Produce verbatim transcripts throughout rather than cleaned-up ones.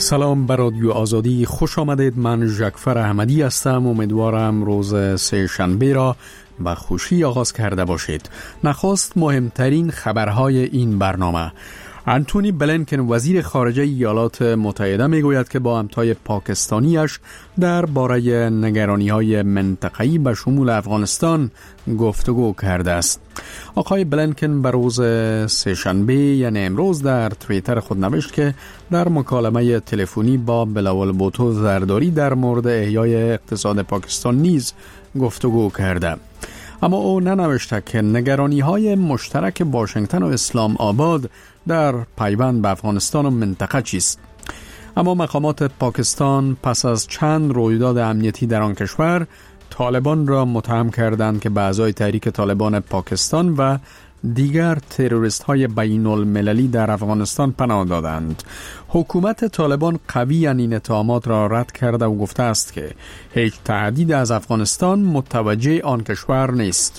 سلام بر رادیو آزادی، خوش آمدید. من ژکفر احمدی هستم. امیدوارم روز سه شنبه را با خوشی آغاز کرده باشید. نخست مهمترین خبرهای این برنامه. انتونی بلینکن وزیر خارجه ایالات متحده میگوید که با همتای پاکستانیش درباره نگرانی‌های منطقه‌ای به شمول افغانستان گفتگو کرده است. آقای بلینکن به روز سه‌شنبه یعنی امروز در توییتر خود نوشت که در مکالمه تلفنی با بلاول بوتو زرداری در مورد احیای اقتصاد پاکستان نیز گفتگو کرده. اما او ننوشته که نگرانی‌های مشترک واشنگتن و اسلام آباد در پیوند به افغانستان و منطقه چیست. اما مقامات پاکستان پس از چند رویداد امنیتی در آن کشور طالبان را متهم کردند که به اعضای تحریک طالبان پاکستان و دیگر تروریست های بین المللی در افغانستان پناه دادند. حکومت طالبان قویاً این اتهامات را رد کرده و گفته است که هیچ تهدید از افغانستان متوجه آن کشور نیست.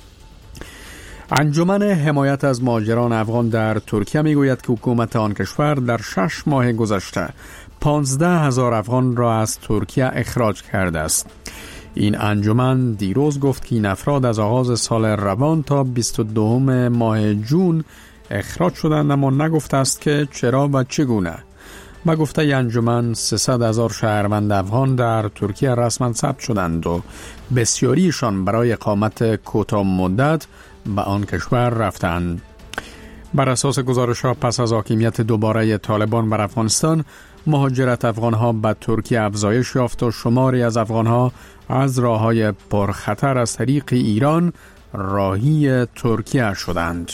انجمن حمایت از مهاجران افغان در ترکیه میگوید که حکومت آن کشور در شش ماه گذشته پانزده هزار افغان را از ترکیه اخراج کرده است. این انجمن دیروز گفت که این افراد از آغاز سال روان تا بیست و دوم ماه جون اخراج شدند، اما نگفته است که چرا و چگونه. با گفته ی انجمن سیصد هزار شهروند افغان در ترکیه رسما ثبت شدند و بسیاریشان برای اقامت کوتاه مدت به آن کشور رفتند. بر اساس گزارش‌ها پس از حاکمیت دوباره طالبان بر افغانستان، مهاجرت افغان‌ها به ترکیه افزایش یافت و شماری از افغان‌ها از راه‌های پرخطر از طریق ایران راهی ترکیه شدند.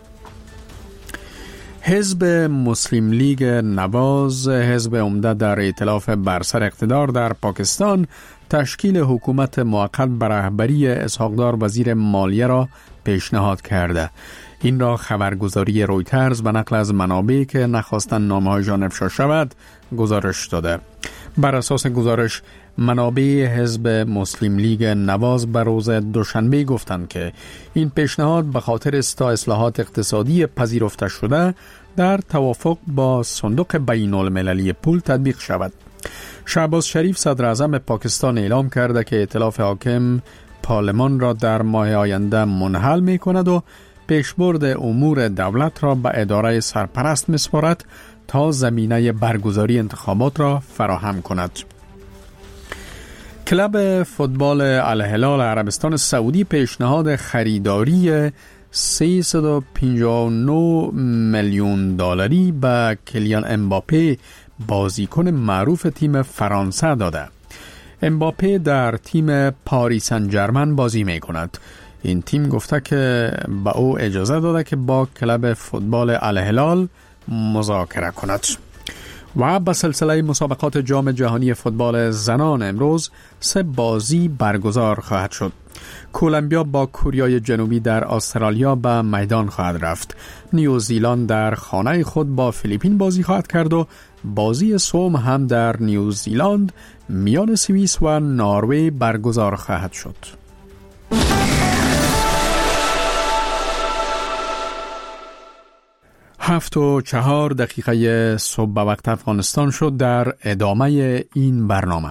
حزب مسلم لیگ نواز، حزب عمده در ائتلاف بر سر اقتدار در پاکستان، تشکیل حکومت موقت بر رهبری اسحاق دار وزیر مالیه را پیشنهاد کرده. این را خبرگزاری رویترز به نقل از منابعی که نخواستند نامه‌هایشان افشا شود گزارش داده. بر اساس گزارش، منابع حزب مسلم لیگ نواز بر روز دوشنبه گفتند که این پیشنهاد به خاطر استا اصلاحات اقتصادی پذیرفته شده در توافق با صندوق بین المللی پول تطبیق شود. شهباز شریف صدر اعظم پاکستان اعلام کرده که ائتلاف حاکم پارلمان را در ماه آینده منحل می کند و پیشبرد امور دولت را به اداره سرپرست می‌سپارد تا زمینه برگزاری انتخابات را فراهم کند. کلب فوتبال الهلال عربستان سعودی پیشنهاد خریداری سیصد و پنجاه و نه میلیون دلاری به کلیان امباپه، بازیکن معروف تیم فرانسه داده. امباپه در تیم پاریس سن ژرمن بازی می کند. این تیم گفته که با او اجازه داده که با کلب فوتبال الهلال مذاکره کند. و به سلسله مسابقات جام جهانی فوتبال زنان امروز سه بازی برگزار خواهد شد. کولومبیا با کوریای جنوبی در استرالیا به میدان خواهد رفت. نیوزیلند در خانه خود با فیلیپین بازی خواهد کرد و بازی سوم هم در نیوزیلند میان سوئیس و نروژ برگزار خواهد شد. هفت و چهار دقیقه صبح به وقت افغانستان شد. در ادامه این برنامه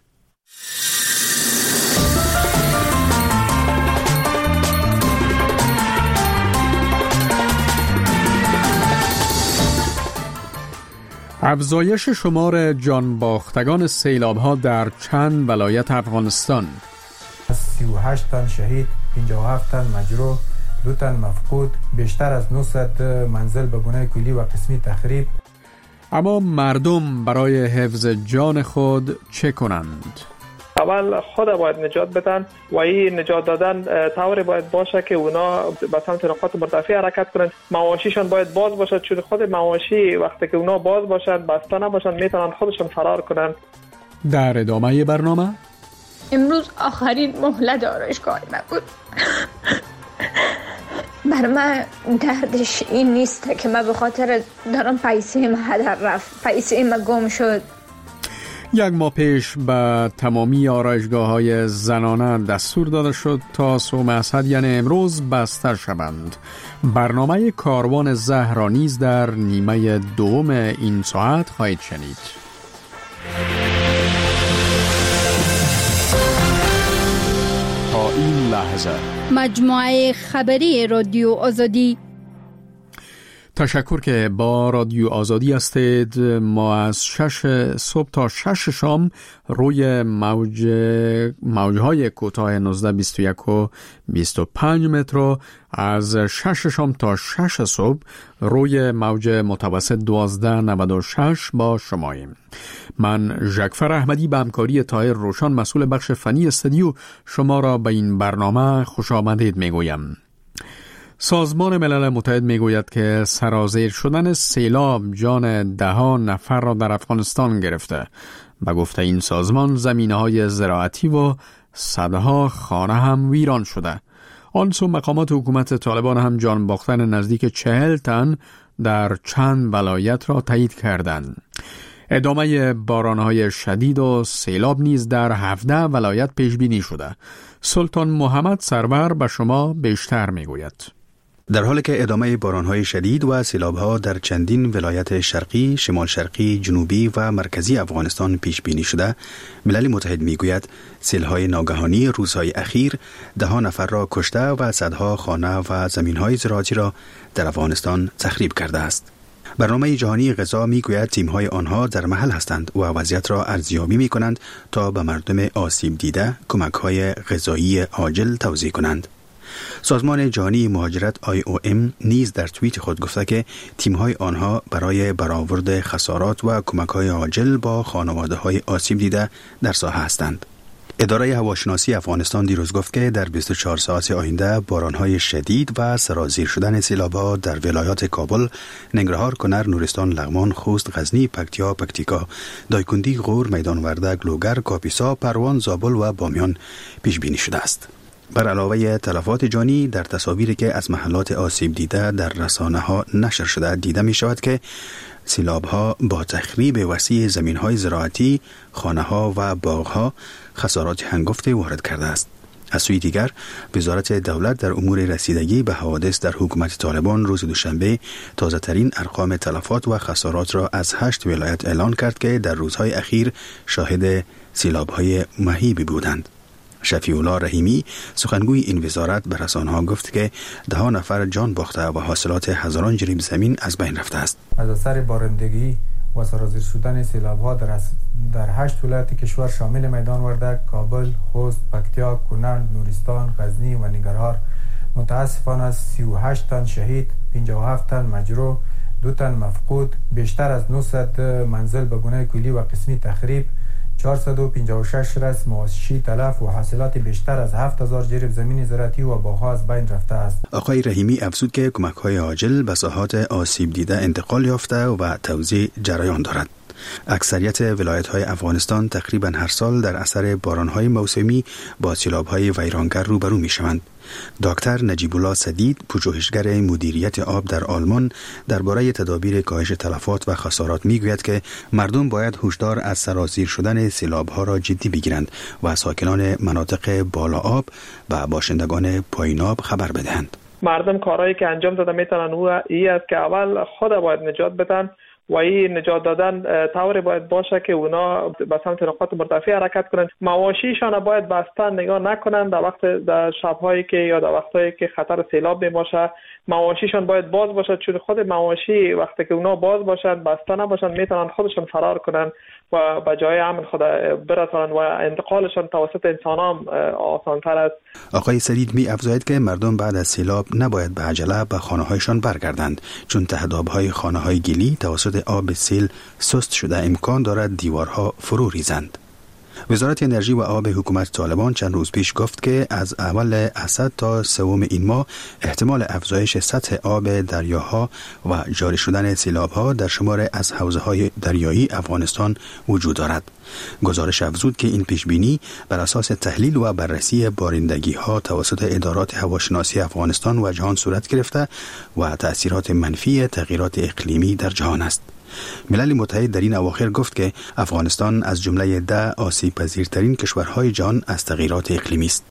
افزایش شمار جان باختگان سیلاب‌ها در چند ولایت افغانستان. سی و هشت تن شهید، پنجاه و هفت تن مجروح، دو تن مفقود، بیشتر از نهصد منزل به گونه کلی و قسمی تخریب. اما مردم برای حفظ جان خود چه کنند؟ اول خود باید نجات بدن و این نجات دادن طوری باید باشه که اونا به سمت نقاط مرتفع حرکت کنند. مواشیشان باید باز باشد، چون خود مواشی وقتی که اونا باز باشند، بسته نباشند، میتونن خودشون فرار کنند. در ادامه برنامه امروز آخرین مهلت آرایشگاه من بود. بر من دردش این نیست که من به خاطر دارم پیسه ما هدر رفت، پیسه ما گم شد. یک ماه پیش به تمامی آرایشگاه‌های زنانه دستور داده شد تا صوم اسد یعنی امروز بسته شوند. برنامه کاروان زهرا نیز در نیمه دوم این ساعت خواهید شنید. این لحظه. مجموعه خبری رادیو آزادی. تشکر که با رادیو آزادی هستید. ما از شش صبح تا شش شام روی موج موجهای کوتاه نوزده بیست و یک و بیست و پنج متر، از شش شام تا شش صبح روی موج متوسط دوازده نود و شش با شماییم. من ژکفر احمدی به همکاری طاهر روشن مسئول بخش فنی استودیو شما را به این برنامه خوش آمدید میگویم. سازمان ملل متحد میگوید که سرازیر شدن سیلاب جان ده ها نفر را در افغانستان گرفته. به گفته این سازمان زمینه‌های زراعتی و صدها خانه هم ویران شده. آن سو مقامات حکومت طالبان هم جان باختن نزدیک چهل تن در چند ولایت را تایید کردند. ادامه بارانهای شدید و سیلاب نیز در هفده ولایت پیش بینی شده. سلطان محمد سرور به شما بیشتر میگوید. در حالی که ادامه بارانهای شدید و سیلاب‌ها در چندین ولایت شرقی، شمال شرقی، جنوبی و مرکزی افغانستان پیش بینی شده، ملل متحد میگوید سیل‌های ناگهانی روزهای اخیر ده ها نفر را کشته و صدها خانه و زمین‌های زراعتی را در افغانستان تخریب کرده است. برنامه جهانی غذا میگوید تیم‌های آنها در محل هستند و وضعیت را ارزیابی می‌کنند تا به مردم آسیب دیده کمک‌های غذایی عاجل توزیع کنند. سازمان جهانی مهاجرت آی او ام نیز در توییت خود گفته که تیم‌های آنها برای برآورد خسارات و کمک‌های عاجل با خانواده‌های آسیب دیده در ساحه هستند. اداره هواشناسی افغانستان دیروز گفت که در بیست و چهار ساعت آینده باران‌های شدید و سرازیر شدن سیلاب‌ها در ولایات کابل، ننگرهار، کنر، نورستان، لغمان، خوست، غزنی، پکتیا، پکتیکا، دایکنډي، غور، میدان وردک، لوگر، کاپیسا، پروان، زابل و بامیان پیش بینی شده است. بر علاوه تلفات جانی در تصاویری که از محلات آسیب دیده در رسانه‌ها نشر شده دیده می شود که سیلاب‌ها با تخریب وسیع زمین‌های زراعتی، خانه‌ها و باغ‌ها خسارات هنگفتی وارد کرده است. از سوی دیگر، وزارت دولت در امور رسیدگی به حوادث در حکومت طالبان روز دوشنبه تازه‌ترین ارقام تلفات و خسارات را از هشت ولایت اعلان کرد که در روزهای اخیر شاهد سیلاب‌های مهیبی بودند. شفیع الله رحیمی سخنگوی این وزارت به رسانه‌ها گفت که ده ها نفر جان باخته و حاصلات هزاران جریب زمین از بین رفته است. از اثر بارندگی و سرازیر شدن سیلاب‌ها در در هشت ولایت کشور شامل میدان وردک، کابل، خوست، پکتیا، کنر، نورستان، غزنی و ننگرهار متاسفانه سی و هشت تن شهید، پنجاه و هفت تن مجروح، دو تن مفقود، بیشتر از نهصد منزل به گونه کلی و قسمی تخریب، چهارصد و پنجاه و شش رس مواشی تلف و حاصلات بیشتر از هفت هزار جریب زمین زراعتی و باغ‌ها از بین رفته است. آقای رحیمی افزود که کمک‌های عاجل به ساحات آسیب دیده انتقال یافته و توزیع جریان دارد. اکثریت ولایت‌های افغانستان تقریباً هر سال در اثر باران‌های موسمی با سیلاب‌های ویرانگر روبرو می‌شوند. دکتر نجیب الله سدید، پژوهشگر مدیریت آب در آلمان، درباره تدابیر کاهش تلفات و خسارات میگوید که مردم باید هشدار از سرازیر شدن سیلاب‌ها را جدی بگیرند و ساکنان مناطق بالا آب و باشندگان پایین آب خبر بدهند. مردم کارهایی که انجام داده میتونن او ای است که اول خود باید نجات بدن و این نجات دادن طوری باید باشه که اونا به سمت نقاط مرتفع حرکت کنند. مواشیشان باید بستن نگاه نکنند در وقت در شب‌هایی که یا در وقتایی که خطر سیلاب میباشه. مواشیشان باید باز باشد، چون خود مواشی وقتی که اونا باز باشند بسته نباشند میتونن خودشون فرار کنند و به جای امن خود برسانند و انتقالشان توسط انسان هم آسان‌تر است. آقای سدید می افزاید که مردم بعد از سیلاب نباید به عجله به خانه‌هایشان برگردند، چون تهداب‌های خانه‌های گلی توسط آب سیل سست شده امکان دارد دیوارها فرو ریزند. وزارت انرژی و آب حکومت طالبان چند روز پیش گفت که از اول اسد تا سوم این ماه احتمال افزایش سطح آب دریاها و جاری شدن سیلاب‌ها در شمار از حوزه‌های دریایی افغانستان وجود دارد. گزارش افزود که این پیشبینی بر اساس تحلیل و بررسی بارندگی‌ها توسط ادارات هواشناسی افغانستان و جهان صورت گرفته و تأثیرات منفی تغییرات اقلیمی در جهان است. ملل متحد در این اواخر گفت که افغانستان از جمله ده آسیب پذیرترین کشورهای جهان از تغییرات اقلیمی است.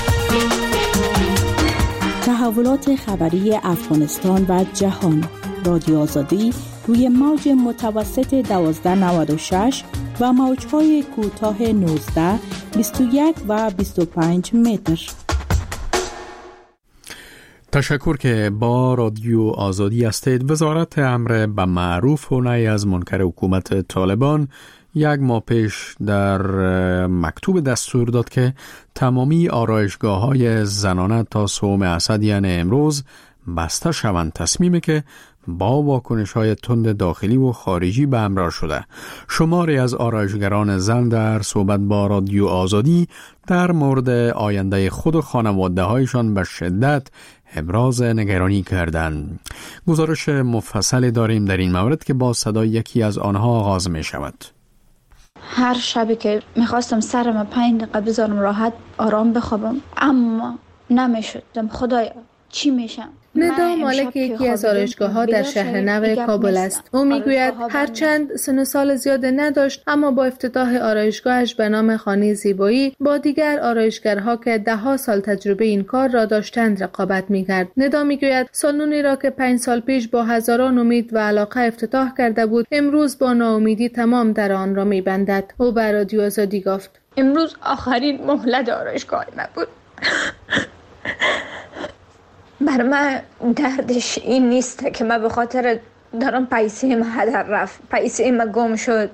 تحولات خبری افغانستان و جهان، رادیو آزادی روی موج متوسط دوازده نود و شش و موج‌های کوتاه نوزده، بیست و یک و بیست و پنج متر. تشکر که با رادیو آزادی هستید. وزارت امر به معروف و نهی از منکر حکومت طالبان یک ماه پیش در مکتوب دستور داد که تمامی آرایشگاه‌های زنانه تا سوم اسد یعنی امروز بسته شوند، تصمیمی که با واکنش‌های تند داخلی و خارجی به همراه شده. شماری از آرایشگران زن در صحبت با رادیو آزادی در مورد آینده خود و خانواده‌هایشان به شدت ابراز نگرانی کردند. گزارش مفصل داریم در این مورد که با صدای یکی از آنها آغاز می شود. هر شبی که میخواستم سرم پنج دقیقه بذارم راحت آرام بخوابم، اما نمیشد. خدایا چی میشم؟ ندا مالک یکی از آرایشگاه‌ها در شهر نو کابل است. او میگوید هرچند سن و سال زیاد نداشت، اما با افتتاح آرایشگاهش به نام خانه زیبایی با دیگر آرایشگرها که ده ها سال تجربه این کار را داشتند رقابت میکرد. ندا میگوید سالنی را که پنج سال پیش با هزاران امید و علاقه افتتاح کرده بود، امروز با ناامیدی تمام در آن را میبندد. او به رادیو آزادی گفت امروز آخرین مهلت آرایشگاه ما بود. بر من دردش این نیست که من به خاطر دارم پیسه ما هدر رفت، پیسه ما گم شد،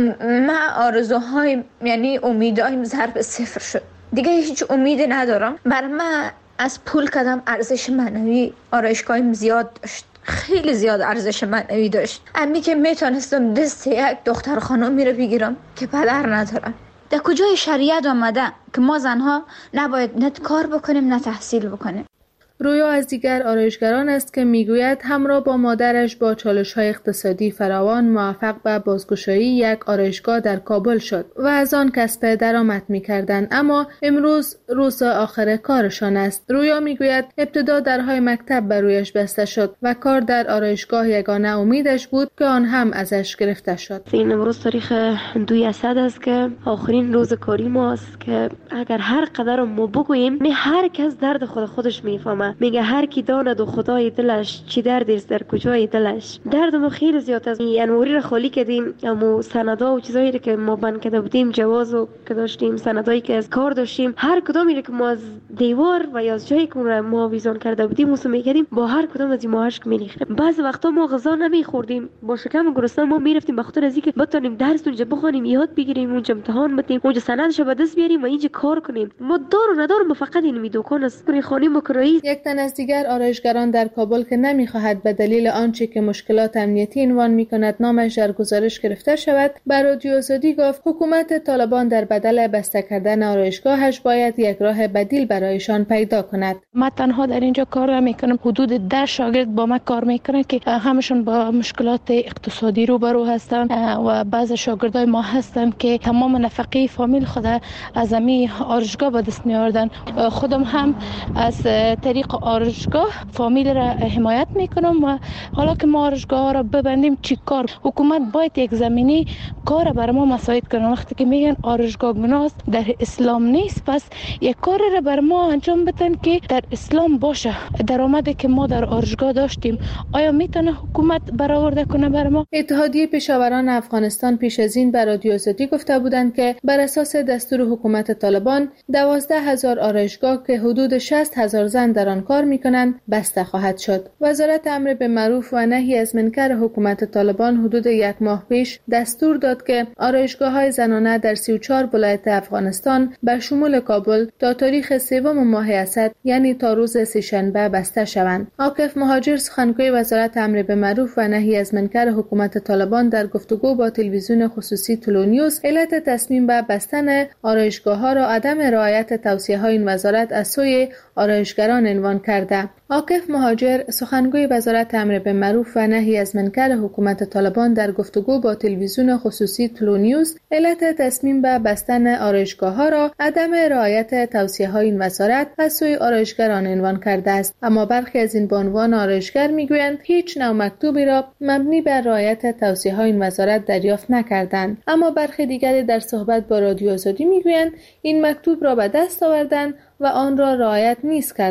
من آرزوهای یعنی امیدهایم ضرب صفر شد، دیگه هیچ امیدی ندارم. بر من از پول کدام ارزش معنوی آرایشگاهیم زیاد داشت، خیلی زیاد ارزش معنوی داشت. امی که میتونستم دست یک دختر خانم رو بگیرم که پدر ندارم. در کجای شریعت آمده که ما زنها نباید نه کار بکنیم نه تحصیل بکنیم؟ رویا از دیگر آرایشگران است که میگوید همراه با مادرش با چالش‌های اقتصادی فراوان موفق به بازگشایی یک آرایشگاه در کابل شد و از آن کسب درآمد می‌کردند، اما امروز روز آخر کارشان است. رویا میگوید ابتدا درهای مکتب برویش بسته شد و کار در آرایشگاه یگانه امیدش بود که آن هم ازش گرفته شد. این امروز تاریخ دوی اسد است که آخرین روز کاری ماست که اگر هر قدر ما بگوییم می هر کس درد خود خودش میفهمه. میگه هر کی داند و خدای دلش چی دردی است در کجای دلش. درد ما خیلی زیاد است. انوری را خالی کردیم، اما سندا و چیزایی که ما بند کرده بودیم، جواز و که داشتیم، سندایی که از کار داشتیم، هر کدومی که ما از دیوار و یا از جایی که ما ویزون کرده بودیم موسم میکردیم، با هر کدوم از ما اشک میریختیم. بعضی وقتا ما غذا نمیخوردیم، با شکم گرسنه ما میرفتیم به خاطر از اینکه بتونیم درس اونجا بخونیم، یاد بگیریم، اونجا امتحان بدیم، اونجا سندش به دست بیاریم و اینجا کار کنیم. ما دار و ندار فقط این می دکان است خانه مکرایی. یک تن از دیگر آرایشگران در کابل که نمیخواهد به دلیل آنچه که مشکلات امنیتی عنوان میکند نامش در گزارش گرفته شود، بر رادیو آزادی گفت حکومت طالبان در بدل بسته کردن آرایشگاهش باید یک راه بدیل برایشان پیدا کند. من تنها در اینجا کار نمیکنم، حدود ده شاگرد با من کار میکنن که همشون با مشکلات اقتصادی روبرو هستند و بعض شاگردای ما هستن که تمام نفقه فامیل خود از امی آرایشگاه به دست میآوردن. خودم هم از طریق آرایشگاه فامیل را حمایت میکنم و حالا که ما آرایشگاه را ببندیم چی کار؟ حکومت باید یک زمینی کار برای ما مساعد کنه. وقتی که میگن آرایشگاه گناه است، در اسلام نیست، پس یک کار را برای ما انجام بدن که در اسلام باشه. درآمدی که ما در آرایشگاه داشتیم آیا میتونه حکومت برآورده کنه برای ما؟ اتحادیه پیشاوران افغانستان پیش از این بر رادیو آزادی گفته بودند که بر اساس دستور حکومت طالبان دوازده هزار آرایشگاه که حدود شصت هزار زن در آن کار میکنند بسته خواهد شد. وزارت امر به معروف و نهی از منکر حکومت طالبان حدود یک ماه پیش دستور داد که آرایشگاه‌های زنانه در سی و چهار ولایت افغانستان به شمول کابل تا تاریخ سوم ماه اسد یعنی تا روز سه‌شنبه بسته شوند. عاکف مهاجر سخنگوی وزارت امر به معروف و نهی از منکر حکومت طالبان در گفتگو با تلویزیون خصوصی طلوع نیوز علت تصمیم به بستن آرایشگاه‌ها را عدم رعایت توصیه‌های این وزارت از سوی آرایشگران عنوان کرده. عاکف مهاجر سخنگوی وزارت امر به معروف و نهی از منکر حکومت طالبان در گفتگو با تلویزیون خصوصی طلوع نیوز علت تصمیم به بستن آرایشگاه‌ها را عدم رعایت توصیه‌های این وزارت از سوی آرایشگران عنوان کرده است. اما برخی از این بانوان آرایشگر میگویند هیچ نوع مکتوبی را مبنی بر رعایت توصیه‌های این وزارت دریافت نکردند. اما برخی دیگری در صحبت با رادیو آزادی میگویند این مکتوب را به دست آوردند و آن را رعایت نیست کردند،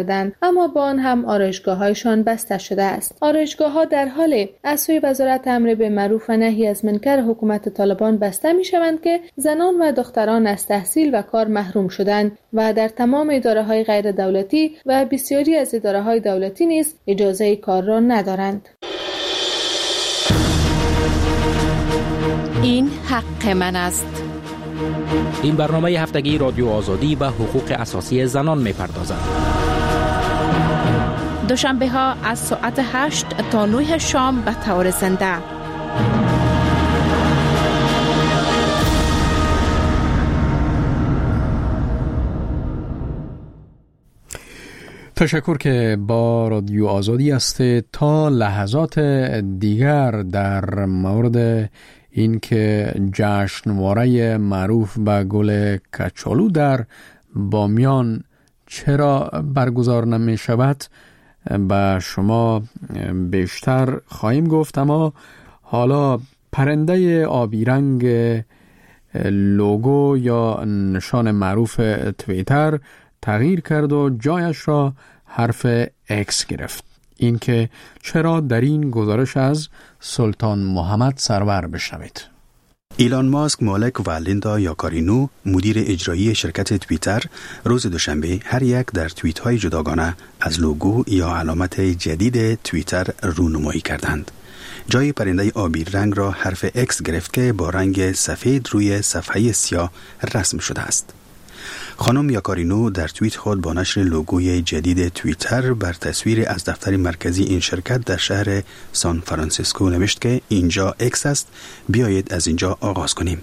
اما با آن هم آرایشگاه‌هایشان بسته شده است. آرایشگاه‌ها در حال از سوی وزارت امر به معروف و نهی از منکر حکومت طالبان بسته می‌شوند که زنان و دختران از تحصیل و کار محروم شدند و در تمام اداره‌های غیر دولتی و بسیاری از اداره‌های دولتی نیز اجازه کار را ندارند. این حق من است. این برنامه هفتگی رادیو آزادی و حقوق اساسی زنان می‌پردازد. دوشنبه ها از ساعت هشت تا نه شام به طور زنده. تشکر که با رادیو آزادی هستید. تا لحظات دیگر در مورد این که جشنواره معروف به گل کچالو در بامیان چرا برگزار نمی شود به شما بیشتر خواهیم گفت، اما حالا پرنده آبی رنگ لوگو یا نشان معروف توییتر تغییر کرد و جایش را حرف اکس گرفت. این که چرا در این گزارش از سلطان محمد سرور بشنوید. ایلان ماسک مالک و لیندا یاکارینو مدیر اجرایی شرکت توییتر روز دوشنبه هر یک در توییت های جداگانه از لوگو یا علامت جدید توییتر رونمایی کردند. جای پرنده آبی رنگ را حرف اکس گرفت که با رنگ سفید روی صفحه سیاه رسم شده است. خانم یاکارینو در توییت خود با نشر لوگوی جدید توییتر بر تصویر از دفتر مرکزی این شرکت در شهر سان فرانسیسکو نوشت که اینجا اکس است، بیایید از اینجا آغاز کنیم.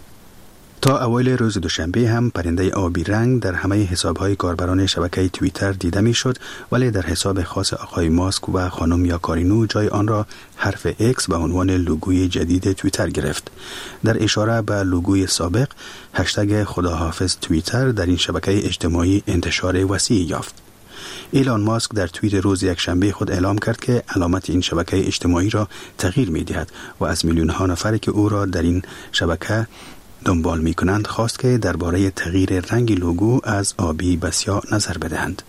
تا اوایل روز دوشنبه هم پرنده آبی رنگ در همه حساب‌های کاربران شبکه توییتر دیده می‌شد، ولی در حساب خاص آقای ماسک و خانم یاکارینو جای آن را حرف اکس به عنوان لوگوی جدید توییتر گرفت. در اشاره به لوگوی سابق، هشتگ خداحافظ توییتر در این شبکه اجتماعی انتشار وسیعی یافت. ایلان ماسک در توییت روز یکشنبه خود اعلام کرد که علامت این شبکه اجتماعی را تغییر می‌دهد و از میلیون‌ها نفری که او را در این شبکه دنبال می کنند خواست که درباره تغییر رنگ لوگو از آبی به سیاه نظر بدهند.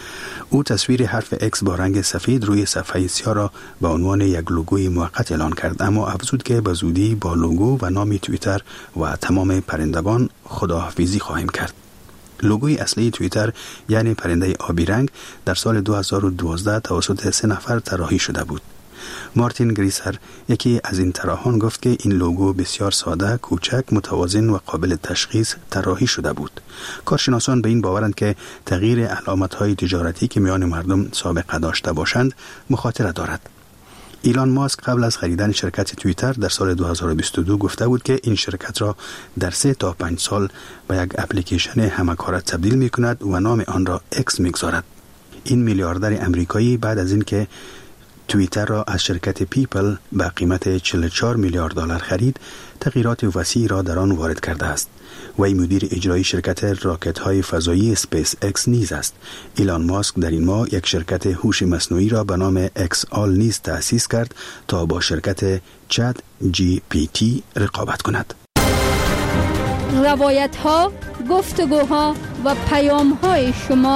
او تصویر حرف اکس با رنگ سفید روی صفحه سیاه را به عنوان یک لوگوی موقت اعلان کرد، اما افزود که به زودی با لوگو و نام توییتر و تمام پرندگان خداحافظی خواهیم کرد. لوگوی اصلی توییتر یعنی پرنده آبی رنگ در سال دو هزار و دوازده توسط سه نفر طراحی شده بود. مارتین گریسر یکی از این طراحان گفت که این لوگو بسیار ساده، کوچک، متوازن و قابل تشخیص طراحی شده بود. کارشناسان به این باورند که تغییر علامت‌های تجارتی که میان مردم سابقه داشته باشند مخاطره دارد. ایلان ماسک قبل از خریدن شرکت توییتر در سال دو هزار و بیست و دو گفته بود که این شرکت را در سه تا پنج سال به یک اپلیکیشن همکاره تبدیل می کند و نام آن را اکس می گذارد. این میلیاردر امریکایی بعد از اینکه توییتر را از شرکت پیپل به قیمت چهل و چهار میلیارد دلار خرید، تغییرات وسیعی را در آن وارد کرده است. وی مدیر اجرایی شرکت راکت های فضایی اسپیس اکس نیز است. ایلان ماسک در این ماه یک شرکت هوش مصنوعی را به نام اکس آل نیز تأسیس کرد تا با شرکت چت جی پی تی رقابت کند. روایت ها، گفتگوها و پیام های شما،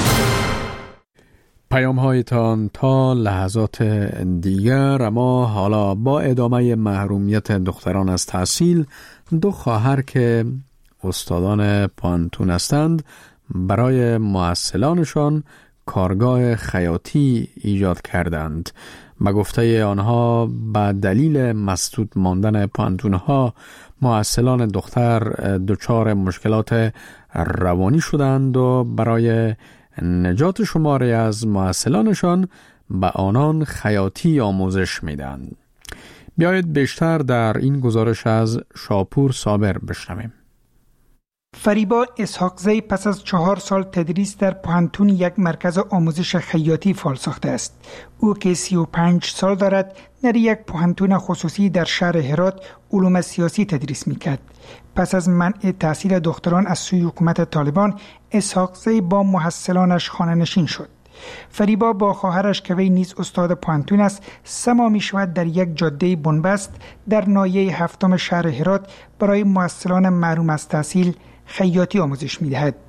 پیام هایتان تا لحظات دیگر. اما حالا با ادامه محرومیت دختران از تحصیل، دو خواهر که استادان پانتون هستند برای معسلانشان کارگاه خیاطی ایجاد کردند. به گفته آنها به دلیل مسدود ماندن پانتونها معسلان دختر دچار مشکلات روانی شدند و برای نجات شماری از معسلانشان به آنان خیاطی آموزش میدن. بیایید بیشتر در این گزارش از شاپور صابر بشنویم. فریبا اسحاقزی پس از چهار سال تدریس در پانتون یک مرکز آموزش خیاطی فعال ساخته است. او که سی و پنج سال دارد در یک پانتون خصوصی در شهر هرات علوم سیاسی تدریس میکرد. پس از منع تحصیل دختران از سوی حکومت طالبان، اسحاقزی با محصلانش خانه نشین شد. فریبا با خواهرش که وی نیز استاد پانتون است سما می شود در یک جاده بنبست در ناحیه هفتم شهر هرات برای محصلان محروم از تحصیل خیاطی آموزش می دهد.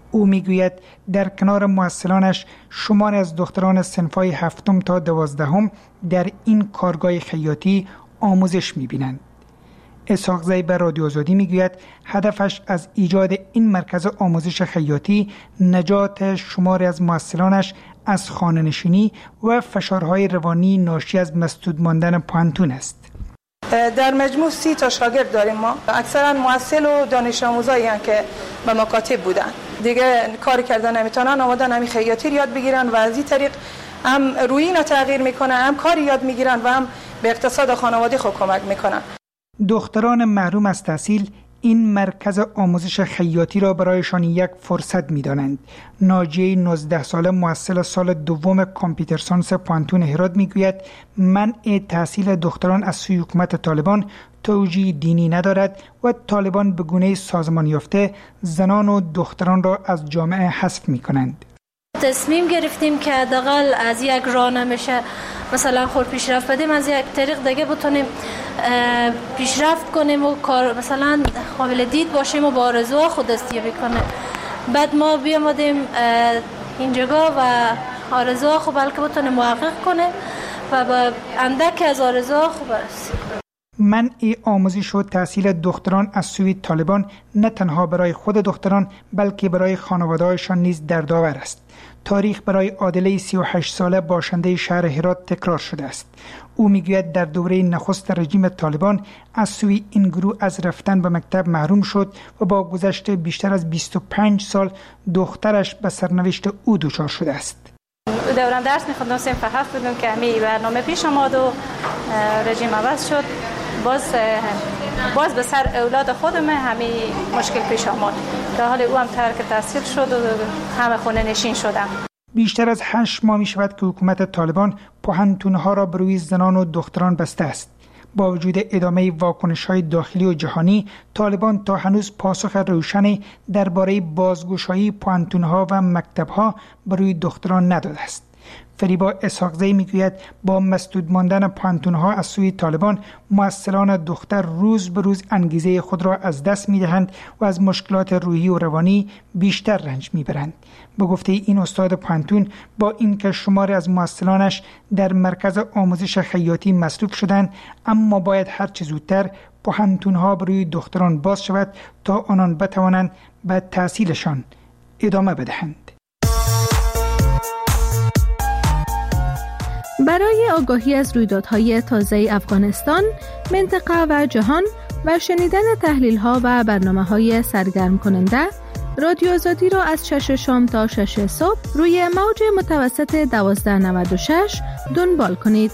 او میگوید در کنار محصلانش شماری از دختران صنف‌های هفتم تا دوازدهم در این کارگاه خیاطی آموزش می‌بینند. اسحاق زی به رادیو آزادی میگوید هدفش از ایجاد این مرکز آموزش خیاطی نجات شماری از محصلانش از خانه‌نشینی و فشارهای روانی ناشی از مسدود ماندن پانتون است. در مجموع سی تا شاگرد داریم ما. اکثرا محصل و دانش آموزایی هستند که به مکاتب بودن. دیگه کار کردن نمیتونن، آمدن همین خیاطی یاد بگیرن و از این طریق هم رویین رو تغییر میکنن، هم کاری یاد میگیرن و هم به اقتصاد خانواده خود کمک میکنن. دختران محروم از تحصیل این مرکز آموزش خیاطی را برایشان یک فرصت می‌دانند. ناجیه نوزده ساله محصل سال دوم کامپیوتر ساینس پانتون هرات میگوید منع تحصیل دختران از سوی حکومت طالبان توجیه دینی ندارد و طالبان به گونه سازمان یافته زنان و دختران را از جامعه حذف می‌کنند. تصمیم گرفتیم که حداقل از یک راه نمیشه مثلا خود پیشرفت بدیم، از یک طریق دیگه بتونیم پیشرفت کنیم و کار مثلا قابل دید باشیم و با آرزوها خود دستیابی کنیم. بعد ما بیامدیم این جگاه و آرزوها خود بلکه بتونیم محقق کنیم و با اندک از آرزوها خود برسیم. منع آموزش و تحصیل دختران از سوی طالبان نه تنها برای خود دختران بلکه برای خانواده‌هایشان نیز دردآور است. تاریخ برای عادله سی و هشت ساله باشنده شهر هرات تکرار شده است. او میگوید در دوره نخست رژیم طالبان از سوی این گروه از رفتن به مکتب محروم شد و با گذشت بیشتر از بیست و پنج سال دخترش به سرنوشت او دچار شده است. دوران درس می‌خوندم صنف هفت بودم که همین برنامه پیش آمد و رژیم عوض شد. باز باز به سر اولاد خودم همین مشکل پیش آمد. در حال او هم ترک تحصیل شد و همه خونه نشین شدم. بیشتر از هشت ماه می شود که حکومت طالبان پوهنتون‌ها را بر روی زنان و دختران بسته است. با وجود ادامه واکنش‌های داخلی و جهانی، طالبان تا هنوز پاسخ روشنی درباره بازگشایی پوهنتون‌ها و مکتب‌ها بر روی دختران نداده است. فریبا اسحاق زی میگوید با مسدود ماندن پانتون‌ها از سوی طالبان محصلان دختر روز به روز انگیزه خود را از دست می‌دهند و از مشکلات روحی و روانی بیشتر رنج می‌برند. به گفته این استاد پانتون با اینکه شماری از محصلانش در مرکز آموزش خیاطی مصروف شدند، اما باید هر چه زودتر پانتون‌ها بروی دختران باز شود تا آنان بتوانند به تحصیلشان ادامه بدهند. برای آگاهی از رویدادهای تازه افغانستان، منطقه و جهان و شنیدن تحلیل‌ها و برنامه‌های سرگرم کننده، رادیو آزادی را از شش شام تا شش صبح روی موج متوسط دوازده نود و شش دنبال کنید.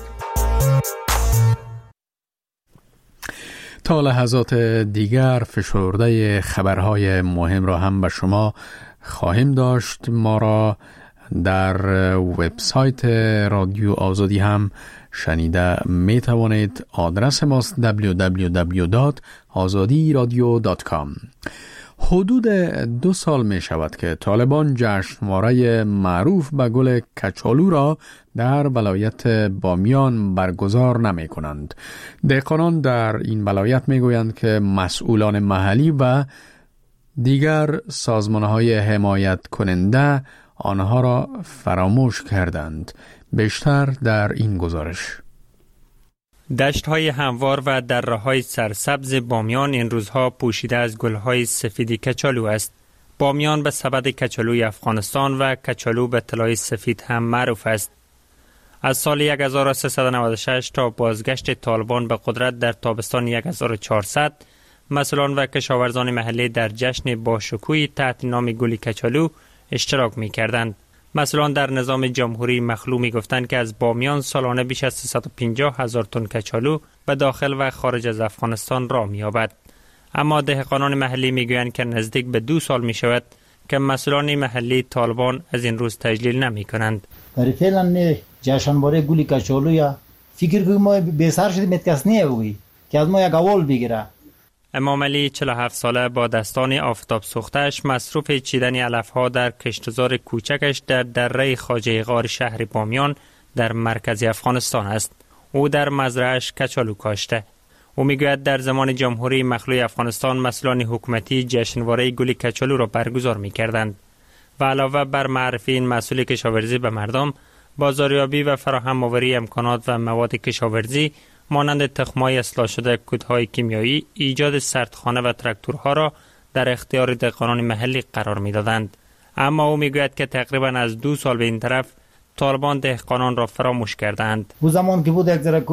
تا لحظات دیگر فشرده خبرهای مهم را هم به شما خواهیم داشت. ما را در وبسایت رادیو آزادی هم شنیده می توانید. آدرس ماست دبلیو دبلیو دبلیو دات آزادی رادیو دات کام. حدود دو سال می شود که طالبان جشنواره معروف به گل کچالو را در ولایت بامیان برگزار نمی کنند. دهقانان در این ولایت می گویند که مسئولان محلی و دیگر سازمانهای حمایت کننده آنها را فراموش کردند. بیشتر در این گزارش. دشت‌های هموار و دره‌های سرسبز بامیان این روزها پوشیده از گل‌های سفید کچالو است. بامیان به سبد کچالوی افغانستان و کچالو به طلای سفید هم معروف است. از سال هزار و سیصد و نود و شش تا بازگشت طالبان به قدرت در تابستان هزار و چهارصد، مسئولان و کشاورزان محلی در جشن باشکوهی تحت نام گل کچالو اشتراک می کردند. مسئولان در نظام جمهوری مخلو می گفتند که از بامیان سالانه بیش از سیصد و پنجاه هزار تن کچالو به داخل و خارج از افغانستان راه می یابد. اما دهقانان محلی می گویند که نزدیک به دو سال می شود که مسئولان محلی طالبان از این روز تجلیل نمی کنند. برای فعلا جشنواره گل کچالو یا فکر کنم ما به سر شدیم کس نیوی که از ما یک اول بگیره. امام علی چهل و هفت ساله با دستان آفتاب سوختش مصروف چیدن علفها در کشتزار کوچکش در دره خواجه غار شهر بامیان در مرکز افغانستان است. او در مزرعه‌اش کچالو کاشته. او میگوید در زمان جمهوری مخلوع افغانستان مسئولان حکومتی جشنواره گل کچالو را برگزار میکردند. و علاوه بر معرفی این مسئول کشاورزی به مردم، بازاریابی و فراهم آوری امکانات و مواد کشاورزی مانند تخم‌های اصلاح شده، کودهای کیمیایی، ایجاد سردخانه و تراکتورها را در اختیار دهقانان محلی قرار می‌دادند. اما او میگوید که تقریبا از دو سال به این طرف طالبان دهقانان را فراموش کردند. او زمان که بود یک ذره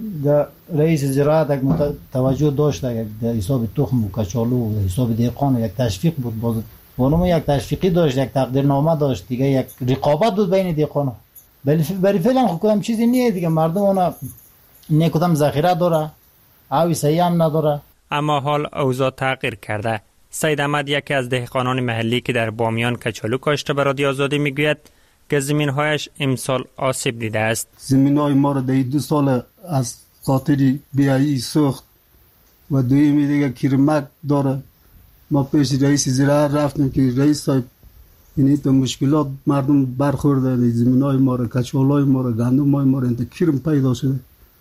رئیس زراعت یک توجه داشت، یک حساب تخم و کچالو و حساب دهقان یک تشویق بود، باز اونم یک تشویقی داشت، یک تقدیرنامه داشت، دیگه یک رقابت بود بین دهقانا. ولی برای فعلا خود کدام چیزی نیست دیگه، مردم اونا نه کدام ذخیره داره، آبی صحیح هم نداره. اما حال اوضاع تغییر کرده. سید احمد یکی از دهقانان محلی که در بامیان کچالو کاشته به رادیو آزادی میگوید که زمین‌هایش امسال آسیب دیده است. زمین‌های ما را در دو سال از خاطر بیایی سوخت و دویمی دیگه کیرمک داره. ما پیش رئیس زراعت رفتیم که رئیس صاحب این تو مشکلات مردم برخورده، زمین‌های ما را، کچالوهای ما را، گندم‌های ما را انت کیرم پیدا شده.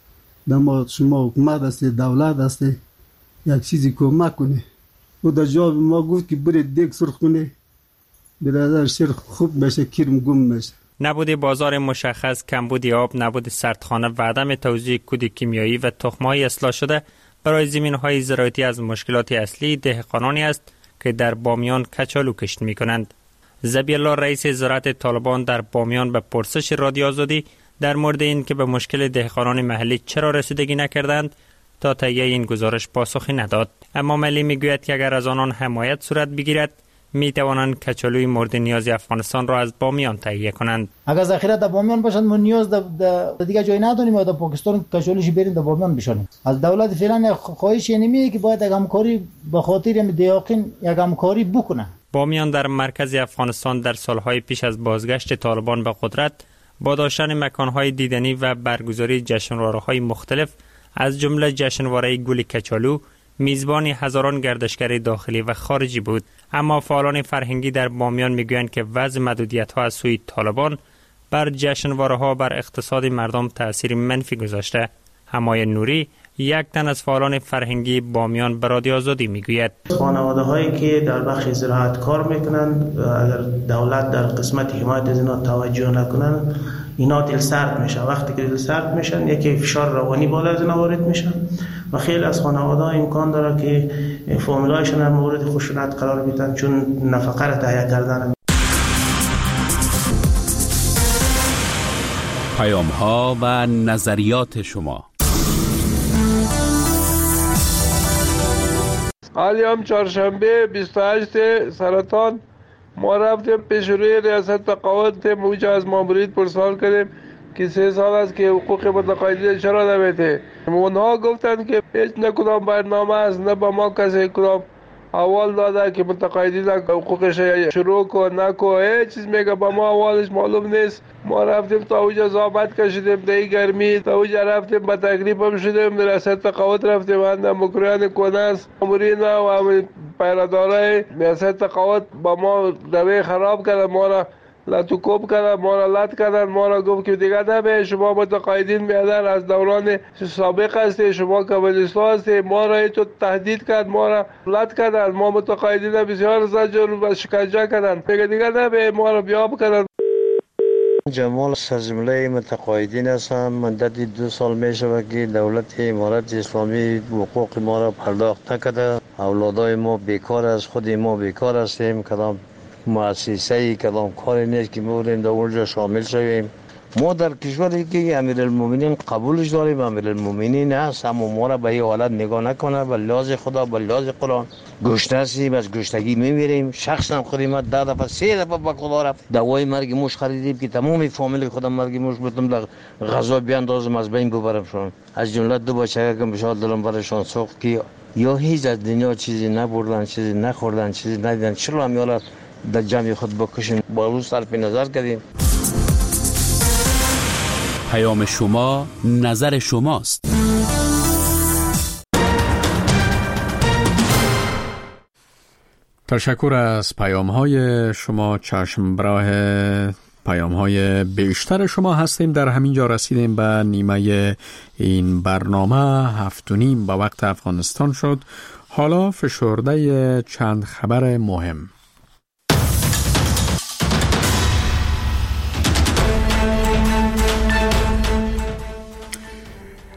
دما شما حکومت است، دولت است، یک چیزی کمک کنه. و در جواب ما گفت که برید دیگ سرخ کنه، برادر شیر خوب بشه، کیرم گم بشه. نبود بازار مشخص، کمبود آب، نبود سردخانه و عدم توزیع کود کیمیایی و تخم‌های اصلاح شده برای زمین‌های زراعتی از مشکلات اصلی دهقانانی است که در بامیان کچالو کشت می‌کنند. ذبیح الله رئیس زراعت طالبان در بامیان به پرسش رادیو آزادی در مورد این که به مشکل دهقانان محلی چرا رسیدگی نکردند تا تهیه این گزارش پاسخی نداد. اما ملی میگوید که اگر از آنان حمایت صورت بگیرد می توانند کچالوی مورد نیاز افغانستان را از بامیان تهیه کنند. اگر ذخیره در بامیان باشد ما نیاز در دیگه جای نداریم و در پاکستان کچالوش بریم در بامیان بشانیم. از دولت فعلا خواهش نمیه که باید یک همکاری به خاطر دیاقین یک همکاری بکنه. بامیان در مرکز افغانستان در سالهای پیش از بازگشت طالبان به قدرت با داشتن مکانهای دیدنی و برگزاری جشنواره‌های مختلف از جمله جشنواره گل کچالو میزبان هزاران گردشگر داخلی و خارجی بود. اما فعالان فرهنگی در بامیان میگویند که وضع محدودیت‌ها از سوی طالبان بر جشنواره‌ها بر اقتصاد مردم تأثیر منفی گذاشته. حمای نوری یک تن از فعالان فرهنگی بامیان به رادیو آزادی میگوید خانواده‌هایی که در بخش زراعت کار میکنن اگر دولت در قسمت حمایت از اینا توجه نکنن اینا دل سرد میشه. وقتی که دل سرد میشن یکی فشار روانی بالا از اینا وارد میشن و خیلی از خانواده‌ها امکان داره که فامیلایشون در مورد خشونت قرار بدن چون نفقه را تهیه کردن. پیام‌ها و نظریات شما. حالی هم چهارشنبه بیست و هشت سرطان ما رفتیم پیش روی ریاست تقاعد موجه از مامورین پرسوال کردیم که سه سال است که حقوق متقاعدین چرا نمیده. اونها گفتند که هیچ نه کدام برنامه است نه با ما کسی کدام اول داده که متقاعدین حقوقش شروع کن نکو، هیچ چیز میگه با ما اولش معلوم نیست. ما رفتیم تا اوجا زحمت کشیدیم در گرمی، تا اوجا رفتیم با تکلیف هم شدیم، در ریاست تقاعد رفتیم اندم مکریان کناس مامورین و همین پیرادارای ریاست تقاعد با ما روی خراب کردن، ما را لطوکوب کردن، ما را لط کردن، ما را گفت که دیگه نبه شما متقاعدین میادن از دوران سابق هستی، شما کمونیستا هستی، ما را تو تهدید کرد، ما را لط کردن، ما متقاعدین بسیار زجر و شکنجه کردن، میگه دیگه نبه ما را بیاب کردن. جمال سرجمله متقاعدین هستم. مدت دو سال میشه که دولت امارت اسلامی حقوق ما را پرداخت نکرده. اولادای ما بیکار است، خود ما بیکار هستیم، کدام مؤسسه‌ای کدام کاری نیست که می‌بودیم در اونجا شامل شویم. ما در کشوری که امیرالمومنین قبولش داریم، امیرالمومنین هست، اما ما را به این حالت نگاه نکنه. به لحاظ خدا، به لحاظ قرآن گشنه هستیم، از گشنگی میمیریم. شخصا خودی ما ده دفعه سه دفعه به خدا رفت دوای مرگ موش خریدیم که تمام فامیل خودم مرگ موش بودم در غذا بیاندازم از بین ببرمشون. از جمله دو بچه که بشاد دلم برشان سوخت که یا هیچ از دنیا چیزی نبردن، چیزی نخوردن، چیزی ندیدن، چرا همیالا در جمع خود بکشیم. با روز صرف نظر کردیم. پیام شما نظر شماست. تشکر از پیام های شما. چشم براه پیام های بیشتر شما هستیم. در همین جا رسیدیم به نیمه این برنامه. هفت و نیم به وقت افغانستان شد. حالا فشرده چند خبر مهم.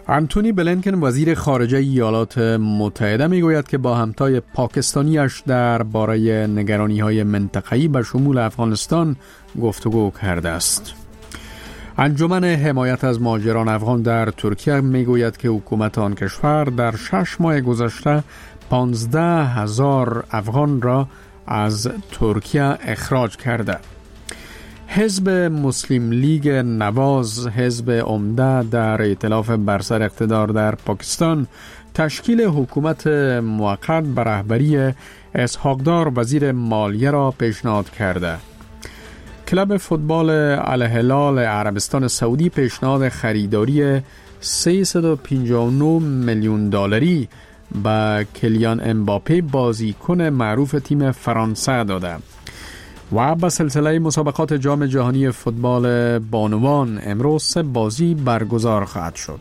انتونی بلینکن وزیر خارجه ایالات متحده میگوید که با همتای پاکستانیش در باره نگرانی‌های منطقه‌ای به شمول افغانستان گفتگو کرده است. انجمن حمایت از مهاجران افغان در ترکیه میگوید که حکومت آن کشور در شش ماه گذشته پانزده هزار افغان را از ترکیه اخراج کرده. حزب مسلم لیگ نواز، حزب عمده در ائتلاف بر سر اقتدار در پاکستان، تشکیل حکومت موقت به رهبری اسحاق دار وزیر مالیه را پیشنهاد کرده. کلب فوتبال الهلال عربستان سعودی پیشنهاد خریداری سیصد و پنجاه و نه میلیون دلاری به کلیان امباپه بازیکن معروف تیم فرانسه داده. و به سلسله مسابقات جام جهانی فوتبال بانوان امروز سه بازی برگزار خواهد شد.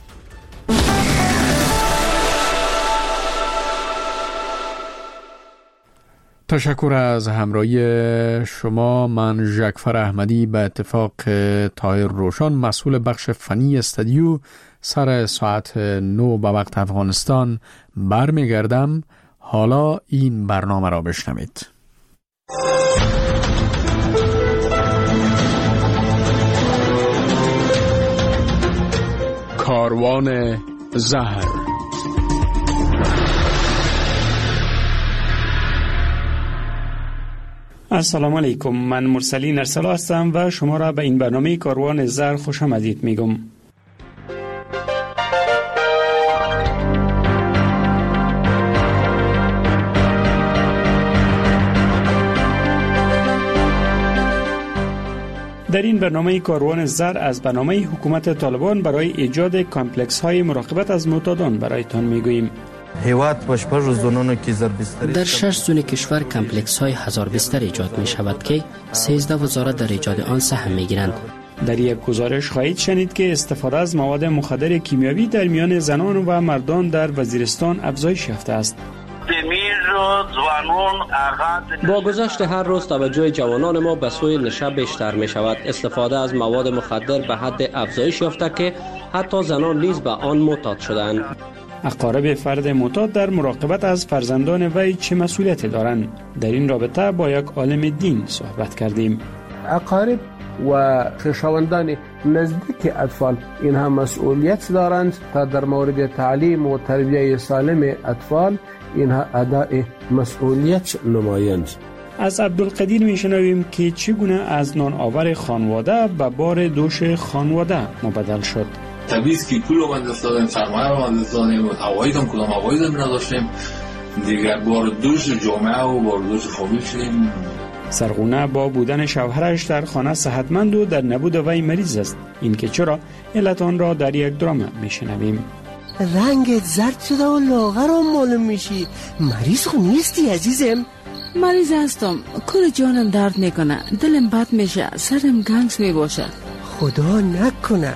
تشکر از همراهی شما. من ژکفر احمدی به اتفاق طاهر روشن مسئول بخش فنی استودیو سر ساعت نو به وقت افغانستان برمیگردم. حالا این برنامه را بشنوید. کاروان زهر. السلام علیکم، من مرسلین ارسلا هستم و شما را به این برنامه کاروان زهر خوش آمدید میگم. در این برنامه کاروان زر از برنامه حکومت طالبان برای ایجاد کامپلکس های مراقبت از معتادان برایتان میگوییم. در شش زون کشور کامپلکس های هزار بستر ایجاد می شود که سیزده وزارت در ایجاد آن سهم می گیرند. در یک گزارش خواهید شنید که استفاده از مواد مخدر کیمیاوی در میان زنان و مردان در وزیرستان افزایش یافته است. با گذشت هر روز توجه جوانان ما به سوی نشه بیشتر می شود. استفاده از مواد مخدر به حد افزایش یافته که حتی زنان نیز به آن معتاد شدند. اقارب فرد معتاد در مراقبت از فرزندان وی چه مسئولیتی دارند؟ در این رابطه با یک عالم دین صحبت کردیم. اقارب و خویشاوندان نزدیک اطفال اینها مسئولیت دارند تا در مورد تعلیم و تربیت سالم اطفال اینها ادای مسئولیت نمایند. از عبدالقدیر میشنویم که چگونه از نان آور خانواده به بار دوش خانواده مبدل شد. تبعیض که پول رو بند افتادیم، سرمایه رو بند افتادیم، عواید هم کدام عواید هم نداشتیم، دیگر بار دوش جامعه و بار دوش فامیل شدیم. سرغونه با بودن شوهرش در خانه صحتمند و در نبود وی مریض است. این که چرا علت آن را در یک درام میشنویم. رنگت زرد شده و لاغر هم معلوم میشی. مریض خو نیستی عزیزم؟ مریض هستم، کل جانم درد میکنه، دلم بد میشه، سرم گنگس میباشه. خدا نکنه.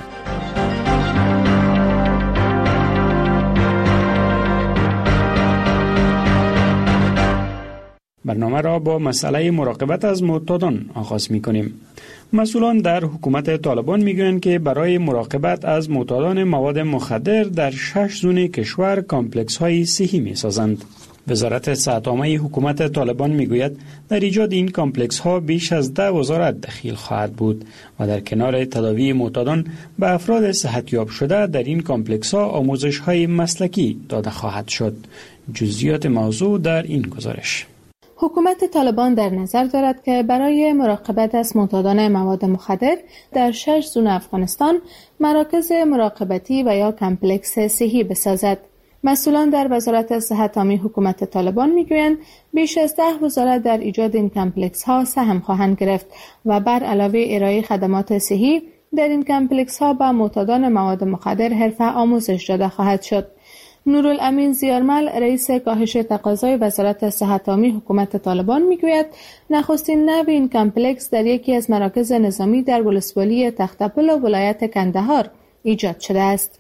برنامه را با مسئله مراقبت از معتادان آغاز می کنیم. مسئولان در حکومت طالبان می گویند که برای مراقبت از معتادان مواد مخدر در شش زون کشور کامپلکس های صحی می سازند. وزارت صحت عامه حکومت طالبان می گوید در ایجاد این کامپلکس ها بیش از ده وزارت دخیل خواهد بود و در کنار تداوی معتادان به افراد صحتیاب شده در این کامپلکس ها آموزش های مسلکی داده خواهد شد. جزئیات موضوع در این گزارش. حکومت طالبان در نظر دارد که برای مراقبت از معتادان مواد مخدر در شش زون افغانستان مراکز مراقبتی و یا کمپلکس صحی بسازد. مسئولان در وزارت صحت عامه حکومت طالبان میگویند بیش از ده وزارت در ایجاد این کمپلکس ها سهم خواهند گرفت و بر علاوه ارائه خدمات صحی در این کمپلکس ها به معتادان مواد مخدر حرفه آموزش داده خواهد شد. نورالامین زیارمل رئیس کاهش تقاضای وزارت صحت عامه حکومت طالبان میگوید نخستین نو این کمپلکس در یکی از مراکز نظامی در ولسوالی تخت‌پل و ولایت کندهار ایجاد شده است.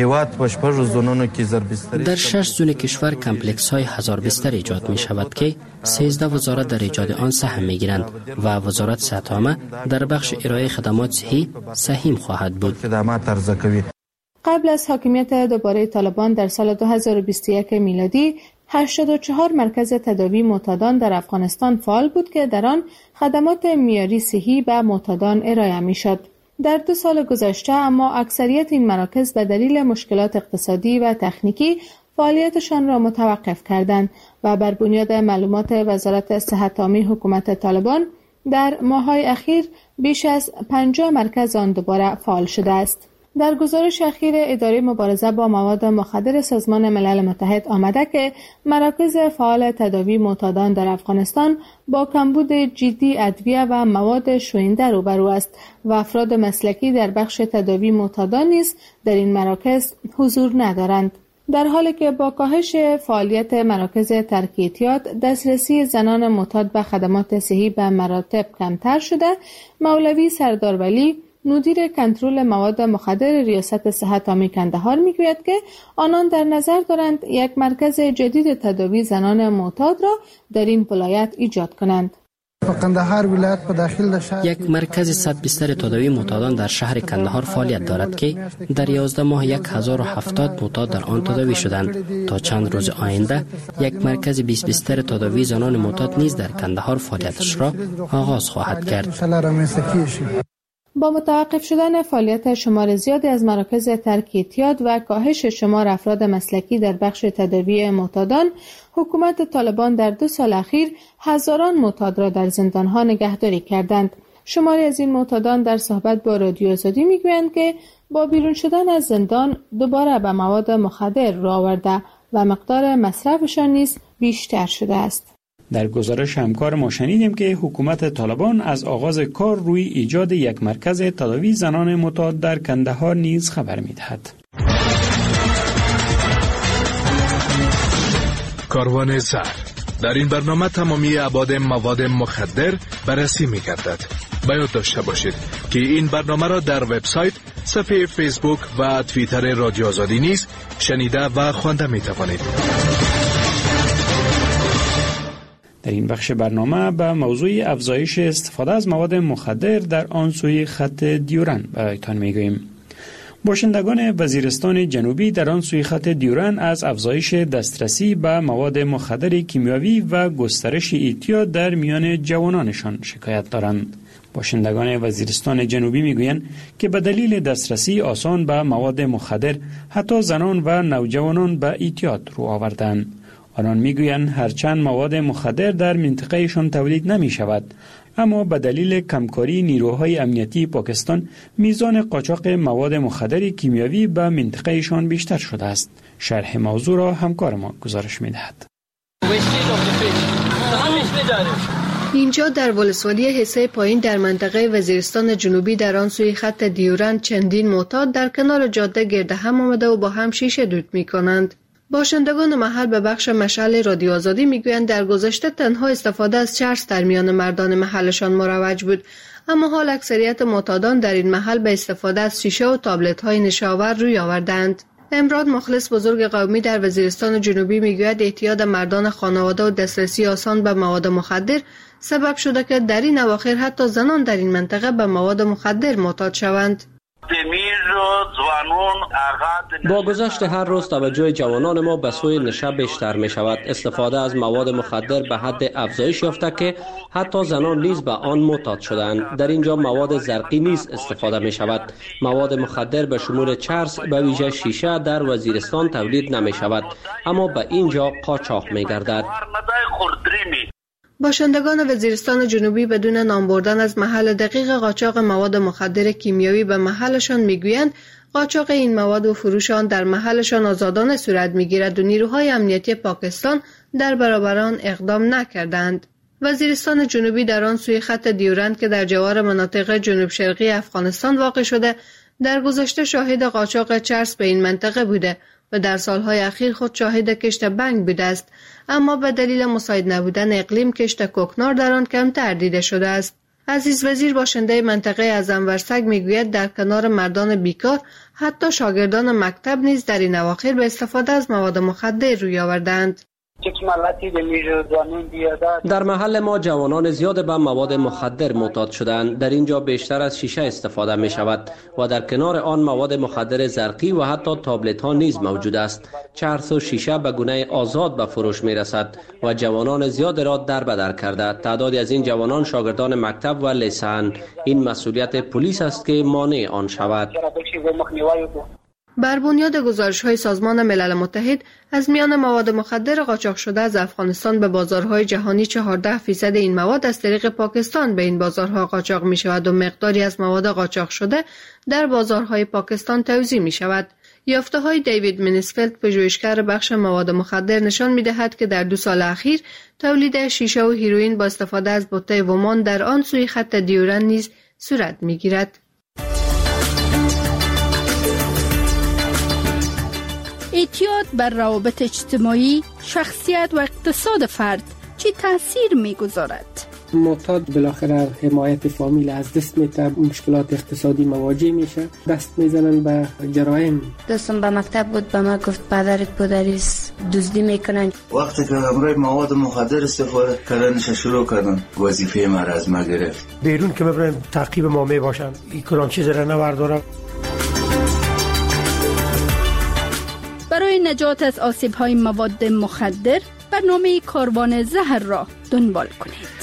در شش زون کشور کمپلکس های هزار بستر ایجاد می شود که سیزده وزارت در ایجاد آن سهم می گیرند و وزارت صحت عامه در بخش ارائه خدمات صحی سهیم خواهد بود. قبل از حاکمیت دوباره طالبان در سال دو هزار و بیست و یک میلادی هشتاد و چهار مرکز تداوی معتادان در افغانستان فعال بود که در آن خدمات معیاری صحی به معتادان ارائه می‌شد. در دو سال گذشته اما اکثریت این مراکز به دلیل مشکلات اقتصادی و تکنیکی فعالیتشان را متوقف کردند و بر بنیاد معلومات وزارت صحت عامه حکومت طالبان در ماه‌های اخیر بیش از پنجاه مرکز آن دوباره فعال شده است. در گزارش اخیر اداره مبارزه با مواد مخدر سازمان ملل متحد آمده که مراکز فعال تداوی معتادان در افغانستان با کمبود جدی ادویه و مواد شوینده روبرو است و افراد مسلکی در بخش تداوی معتادان نیز در این مراکز حضور ندارند. در حالی که با کاهش فعالیت مراکز ترک اعتیاد دسترسی زنان معتاد به خدمات صحی به مراتب کمتر شده، مولوی سردار ولی مدیر کنترل مواد مخدر ریاست صحت عامه کندهار میگوید که آنان در نظر دارند یک مرکز جدید تداوی زنان معتاد را در این ولایت ایجاد کنند. قندهار ولایت په داخل شهر یک مرکز صد بستر تداوی معتادان در شهر کندهار فعالیت دارد که در یازده ماه یک هزار و هفتاد معتاد در آن تداوی شدند. تا چند روز آینده یک مرکز بیست بستر تداوی زنان معتاد نیز در کندهار فعالیتش را آغاز خواهد کرد. با متوقف شدن فعالیت شمار زیادی از مراکز ترک اعتیاد و کاهش شمار افراد مسلکی در بخش تداوی معتادان، حکومت طالبان در دو سال اخیر هزاران معتاد را در زندانها نگهداری کردند. شماری از این معتادان در صحبت با رادیو آزادی میگویند که با بیرون شدن از زندان دوباره به مواد مخدر رو آورده و مقدار مصرفشان نیز بیشتر شده است. در گزارش همکار ما شنیدیم که حکومت طالبان از آغاز کار روی ایجاد یک مرکز تداوی زنان معتاد در کندهار نیز خبر می‌دهد. کاروان سر در این برنامه تمامی ابعاد مواد مخدر بررسی می‌گردد. باید داشته باشید که این برنامه را در وبسایت، صفحه فیسبوک و توییتر رادیو آزادی نیز شنیده و خوانده می‌توانید. در این بخش برنامه به موضوع افزایش استفاده از مواد مخدر در آن سوی خط دیورن برایتان میگوییم. باشندگان وزیرستان جنوبی در آن سوی خط دیورن از افزایش دسترسی به مواد مخدر کیمیاوی و گسترش اعتیاد در میان جوانانشان شکایت دارند. باشندگان وزیرستان جنوبی میگویند که به دلیل دسترسی آسان به مواد مخدر حتی زنان و نوجوانان به اعتیاد رو آوردند. آنان میگویند هرچند مواد مخدر در منطقهشان تولید نمی شود، اما به دلیل کمکاری نیروهای امنیتی پاکستان میزان قاچاق مواد مخدر کیمیاوی به منطقهشان بیشتر شده است. شرح موضوع را همکار ما گزارش میدهد. اینجا در ولسوالی حصه پایین در منطقه وزیرستان جنوبی در آن سوی خط دیورن چندین معتاد در کنار جاده گرد هم آمده و با هم شیشه دود می کنند. باشندگان محل به بخش مشعل رادیو آزادی میگویند در گذشته تنها استفاده از چرس در میان مردان محلشان مروج بود، اما حال اکثریت معتادان در این محل به استفاده از شیشه و تابلت های نشاور روی آوردند. امراد مخلص بزرگ قومی در وزیرستان جنوبی میگوید اعتیاد مردان خانواده و دسترسی آسان به مواد مخدر سبب شده که در این اواخر حتی زنان در این منطقه به مواد مخدر معتاد شوند. با گذشت هر روز توجه جوانان ما به سوی نشه بیشتر می شود. استفاده از مواد مخدر به حد افزایش یافته که حتی زنان نیز به آن معتاد شدند. در اینجا مواد زرقی نیز استفاده می شود. مواد مخدر به شمول چرس به ویژه شیشه در وزیرستان تولید نمی شود، اما به اینجا قاچاق می گردد. باشندگان وزیرستان جنوبی بدون نام بردن از محل دقیق قاچاق مواد مخدر کیمیاوی به محلشان میگویند قاچاق این مواد و فروش آن در محلشان آزادانه صورت میگیرد و نیروهای امنیتی پاکستان در برابر آن اقدام نکردند. وزیرستان جنوبی در آن سوی خط دیورند که در جوار مناطق جنوب شرقی افغانستان واقع شده، در گذشته شاهد قاچاق چرس به این منطقه بوده و در سالهای اخیر خود شاهد کشت بنگ بوده است، اما به دلیل مساعد نبودن اقلیم کشت کوکنار در آن کمتر دیده شده است. عزیز وزیر باشنده منطقه اعظمورسگ میگوید در کنار مردان بیکار حتی شاگردان مکتب نیز در این اواخر به استفاده از مواد مخدر روی آوردند. در محل ما جوانان زیاد به مواد مخدر معتاد شدند. در اینجا بیشتر از شیشه استفاده می شود و در کنار آن مواد مخدر زرقی و حتی تابلت ها نیز موجود است. چرس و شیشه به گونه آزاد به فروش می رسد و جوانان زیاد را در به در کرده. تعدادی از این جوانان شاگردان مکتب و لیسه‌اند. این مسئولیت پلیس است که مانع آن شود. بر بنیاد گزارش‌های سازمان ملل متحد از میان مواد مخدر قاچاق شده از افغانستان به بازارهای جهانی چهارده فیصد این مواد از طریق پاکستان به این بازارها قاچاق می شود و مقداری از مواد قاچاق شده در بازارهای پاکستان توزیع می شود. یافته‌های دیوید منیسفلد پژوهشگر بخش مواد مخدر نشان می‌دهد که در دو سال اخیر تولید شیشه و هیروئین با استفاده از بوته ومان در آن سوی خط دیورند نیز صورت می‌گیرد. اعتیاد بر روابط اجتماعی، شخصیت و اقتصاد فرد چه تأثیر می‌گذارد؟ معتاد بالاخره حمایت فامیل از دست میده، مشکلات اقتصادی مواجه میشه، دست میزنن به جرایم. دوستم به مکتب بود، به ما گفت پدرت پدریس دزدی میکنن. وقتی که امروز مواد مخدر استفاده کردنش شروع کردن، وظیفه ما را از ما گرفت. بیرون که ببرن تعقیب ما میباشن، این کلان چیز را نوردارم. برای نجات از آسیب‌های مواد مخدر برنامه کاروان زهر را دنبال کنید.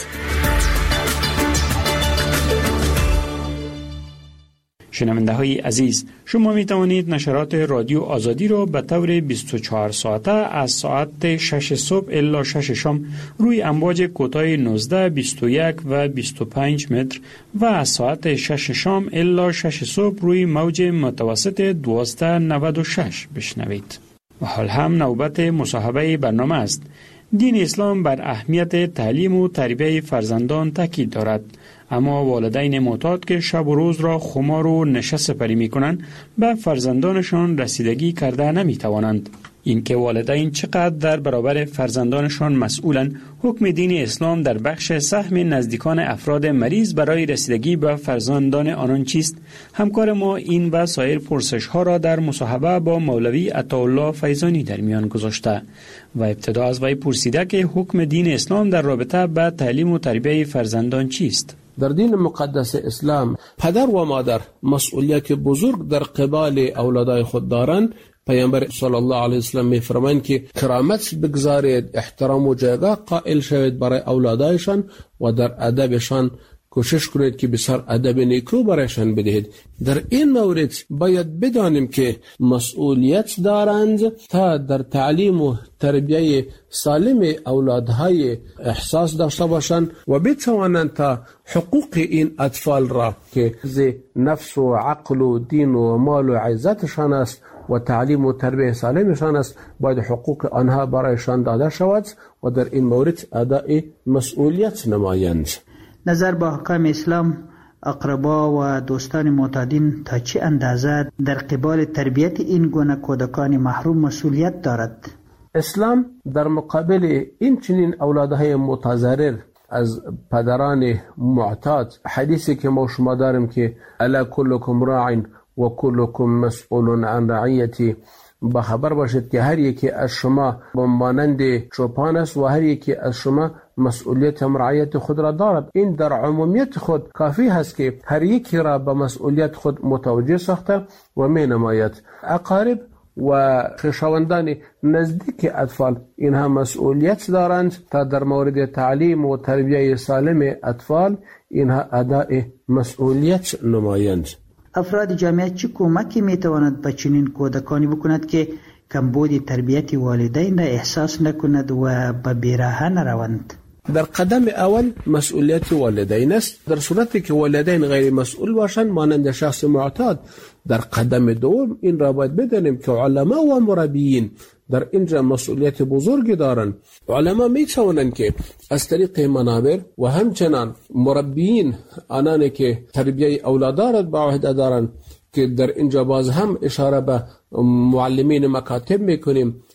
شنونده های عزیز، شما می توانید نشرات رادیو آزادی را به طور بیست و چهار ساعته از ساعت شش صبح الی شش شام روی امواج کوتاه نوزده، بیست و یک و بیست و پنج متر و از ساعت شش شام الی شش صبح روی موج متوسط دویست و نود و شش بشنوید. و حال هم نوبت مصاحبه برنامه است. دین اسلام بر اهمیت تعلیم و تربیت فرزندان تاکید دارد، اما والدین معتاد که شب و روز را خمار و نشه سپری می کنند به فرزندانشان رسیدگی کرده نمی توانند. اینکه والدین چقدر در برابر فرزندانشان مسئولند، حکم دین اسلام در بخش سهم نزدیکان افراد مریض برای رسیدگی به فرزندان آنان چیست؟ همکار ما این و سایر پرسش ها را در مصاحبه با مولوی عطاالله فیضانی در میان گذاشته و ابتدا از وی پرسیده که حکم دین اسلام در رابطه با تعلیم و تربیت فرزندان چیست؟ در دین مقدس اسلام پدر و مادر مسئولیت بزرگ در قبال اولادای خود دارند. پیامبر صلی الله علیه و سلم می‌فرمایند که کرامت بگذارید، احترام و جایگاه قائل شوید برای اولادایشان و در ادبشان کوشش کنید که بسیار ادب نیکو برایشان بدهید. در این مورد باید بدانیم که مسئولیت دارند تا در تعلیم و تربیت سالم اولادهای احساس داشته باشند و بتوانند تا حقوق این اطفال را که نفس و عقل و دین و مال و عزتشان است و تعلیم و تربیت سالمشان است، باید حقوق آنها برایشان داده شود و در این مورد ادای مسئولیت نمایند. نظر به حکم اسلام، اقربا و دوستان معتادین تا چه اندازه در قبال تربیت این گونه کودکان محروم مسئولیت دارد؟ اسلام در مقابل این چنین اولادهای متضرر از پدران معتاد، حدیثی که ما شما داریم که الا کلکم راع و کلکم مسئول عن رعیتی، با خبر باشید که هر یکی از شما مانند چوپان است و هر یکی از شما مسئولیت رعیت خود را دارد. این در عمومیت خود کافی هست که هر یکی را به مسئولیت خود متوجه ساخته و می نماید. اقارب و خویشاوندان نزدیک اطفال اینها مسئولیت دارند تا در مورد تعلیم و تربیت سالم اطفال اینها ادای مسئولیت نمایند. افراد جامعه چه کمکی میتواند به چنین کودکانی بکند که کمبود تربیت والدین را احساس نکند و به بیراهه نروند؟ در قدم اول مسئولیت والدین است. در صورتی که والدین غیر مسئول باشند مانند شخص معتاد، در قدم دوم این را باید بدانیم که علما و مربیین در اینجا مسئولیت بزرگی دارند. علما می توانند که از طریق منابر و همچنان مربیین، آنانی که تربیت اولاد به عهده دارند، که در اینجا باز هم اشاره به معلمین مکاتب میکنیم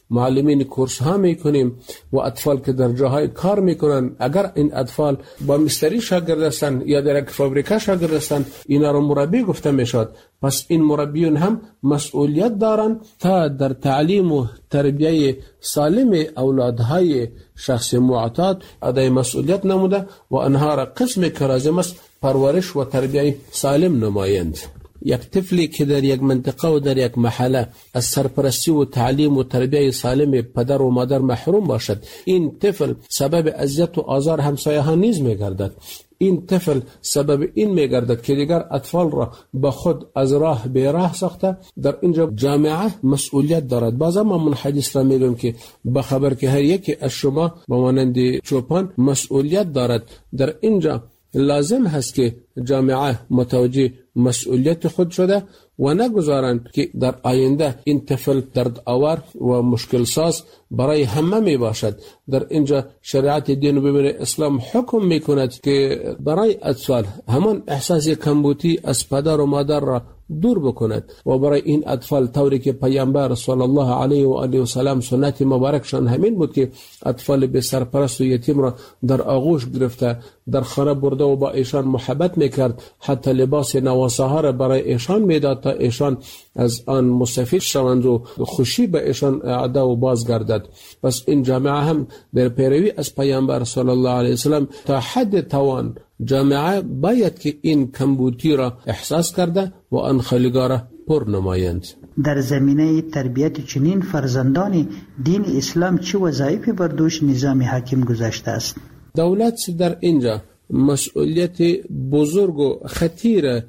معلمین کورس ها میکنیم و اطفال که در جاهای کار میکنن، اگر این اطفال با مستری شاگرد هستند یا در یک فابریکه شاگرد هستند، اینا رو مربی گفته میشد. پس این مربیون هم مسئولیت دارند تا در تعلیم و تربیه سالم اولادهای شخص معتاد ادای مسئولیت نموده و آنها را قسمی که لازم است پرورش و تربیه سالم نمایند. یک طفلی که در یک منطقه و در یک محله از سرپرستی و تعلیم و تربیه سالم پدر و مادر محروم باشد، این طفل سبب اذیت و آزار همسایه ها نیز میگردد. این طفل سبب این میگردد که دیگر اطفال را به خود از راه به راه ساخته. در اینجا جامعه مسئولیت دارد. بعضا ما من حدیث را میگم که به خبر که هر یکی از شما به مانند چوپان مسئولیت دارد. در اینجا لازم هست که جامعه متوجه مسئولیت خود شده و نگذارند که در آینده این طفل درد آور و مشکل ساز برای همه می باشد. در اینجا شریعت دین و ببین اسلام حکم می کند که برای اطفال همان احساس کمبودی از پدر و مادر را دور بکند و برای این اطفال طوری که پیامبر صلی الله علیه و آله و سلام سنت مبارکشان همین بود که اطفال به سرپرست و یتیم را در آغوش گرفته در خانه برده و با ایشان محبت میکرد، حتی لباس نواسه ها را برای ایشان میداد تا ایشان از آن مستفید شوند و خوشی به ایشان اعاده و بازگردد. پس این جامعه هم در پیروی از پیامبر صلی الله علیه و سلام تا حد توان جامعه باید که این کمبودی را احساس کرده و آن خالیگاه را پر نمایند. در زمینه تربیت چنین فرزندان دین اسلام چه وظایفی بر دوش نظام حاکم گذاشته است؟ دولت در اینجا مسئولیت بزرگ و خطیر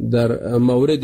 در مورد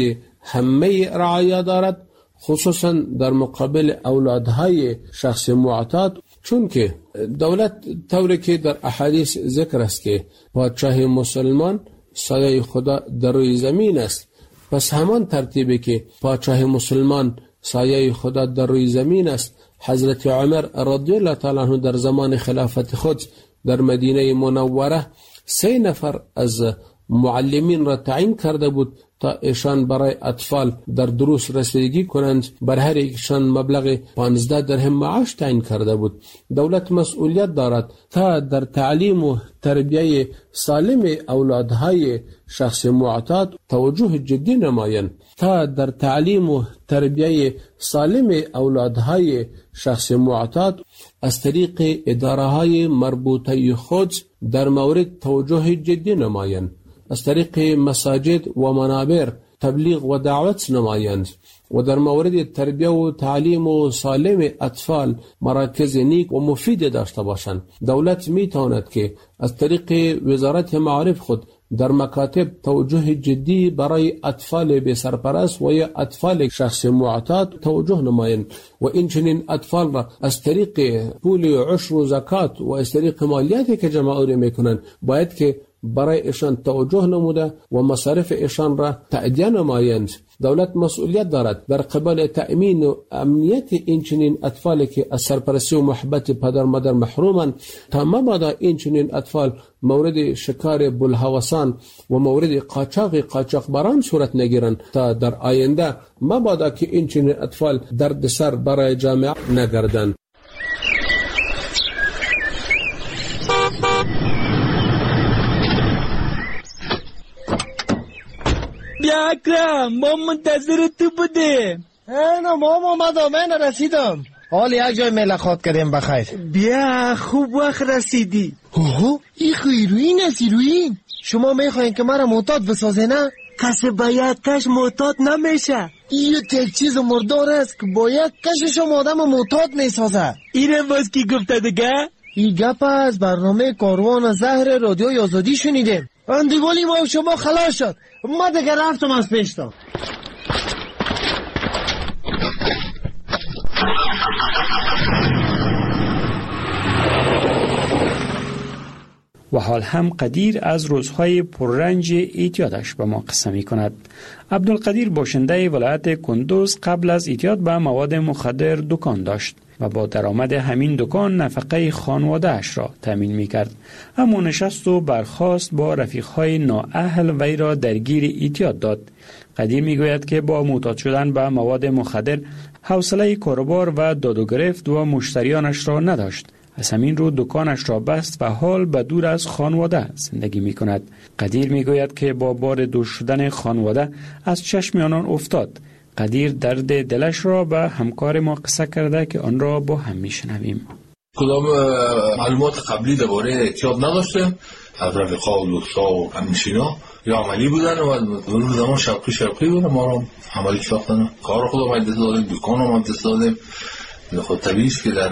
همه رعایا دارد، خصوصا در مقابل اولادهای شخص معتاد، چون که دولت طوری که در احادیث ذکر است که پادشاه مسلمان سایه خدا در روی زمین است، پس همان ترتیبی که پادشاه مسلمان سایه خدا در روی زمین است، حضرت عمر رضی الله تعالی عنه در زمان خلافت خود در مدینه منوره سه نفر از معلمین را تعیین کرده بود تا ایشان برای اطفال در دروس رسیدگی کنند. بر هر یکشان مبلغ پانزده درهم معاش تعیین کرده بود. دولت مسئولیت دارد تا در تعلیم و تربیه سالم اولادهای شخص معتاد توجه جدی نمایند، تا در تعلیم و تربیه سالم اولادهای شخص معتاد از طریق اداره های مربوطه خود در مورد توجه جدی نمایند، از طریق مساجد و منابر تبلیغ و دعوت نمایند و در مورد تربیه و تعلیم و سالم اطفال مراکز نیک و مفید داشته باشند. دولت می تواند که از طریق وزارت معارف خود در مکاتب توجه جدی برای اطفال بی سرپرست و یا اطفال شخص معتاد توجه نمایند و این چنین اطفال را از طریق پول عشر و زکات و از طریق مالیاتی که جمع آوری میکنند باید که برای ایشان توجه نموده و مصارف ایشان را تأدیه نمایند. دولت مسئولیت دارد در قبال تأمین و امنیت این چنین اطفالی که از سرپرستی و محبت پدر مادر محرومند، تا مبادا این چنین اطفال مورد شکار بلهوسان و مورد قاچاق قاچاقبران صورت نگیرند، تا در آینده مبادا که این چنین اطفال دردسر برای جامعه نگردند. بیا اکرم، ما منتظر تو بودیم. اینا ما اومدم، من رسیدم. حالا یک جای ملاقات کردیم بخیر. بیا خوب وقت رسیدی. اوه این خیروین است ایروین. شما میخواین که مرا معتاد بسازه نه؟ کسی باید کش معتاد نمیشه. این یک چیز مردار است که باید کشش آدم معتاد میسازه. اینم باز کی گفته دیگه؟ این گپ از برنامه کاروان زهر رادیوی آزادی شنیدیم. اندیوالی ما شما خلاص شد. ما دیگه رفتم از پیشتا. و حال هم قدیر از روزهای پررنج اعتیادش به ما قصه می کند. عبدالقدیر باشنده ولایت کندوز قبل از اعتیاد به مواد مخدر دکان داشت و با درآمد همین دکان نفقه خانواده‌اش را تامین می‌کرد. اما نشست و برخاست با رفیق‌های نااهل وی را درگیر اعتیاد داد. قدیر می‌گوید که با معتاد شدن به مواد مخدر حوصله کاروبار و داد و گرفت و مشتریانش را نداشت. از همین رو دکانش را بست و حال به دور از خانواده زندگی می کند. قدیر می گوید که با بار دور شدن خانواده از چشم آنان افتاد. قدیر درد دلش را به همکار ما قصه کرده که آن را با هم می شنویم. کدام معلومات قبلی درباره اعتیاد نداشتیم از رفیقا و دوستا و همنشینا، یا عملی بودن و اون زمان شوقی شوقی بودن، ما را عملی ساختن. کار خودم مدد دادیم، دکان هم مدد دادیم. خود طبیعی است که در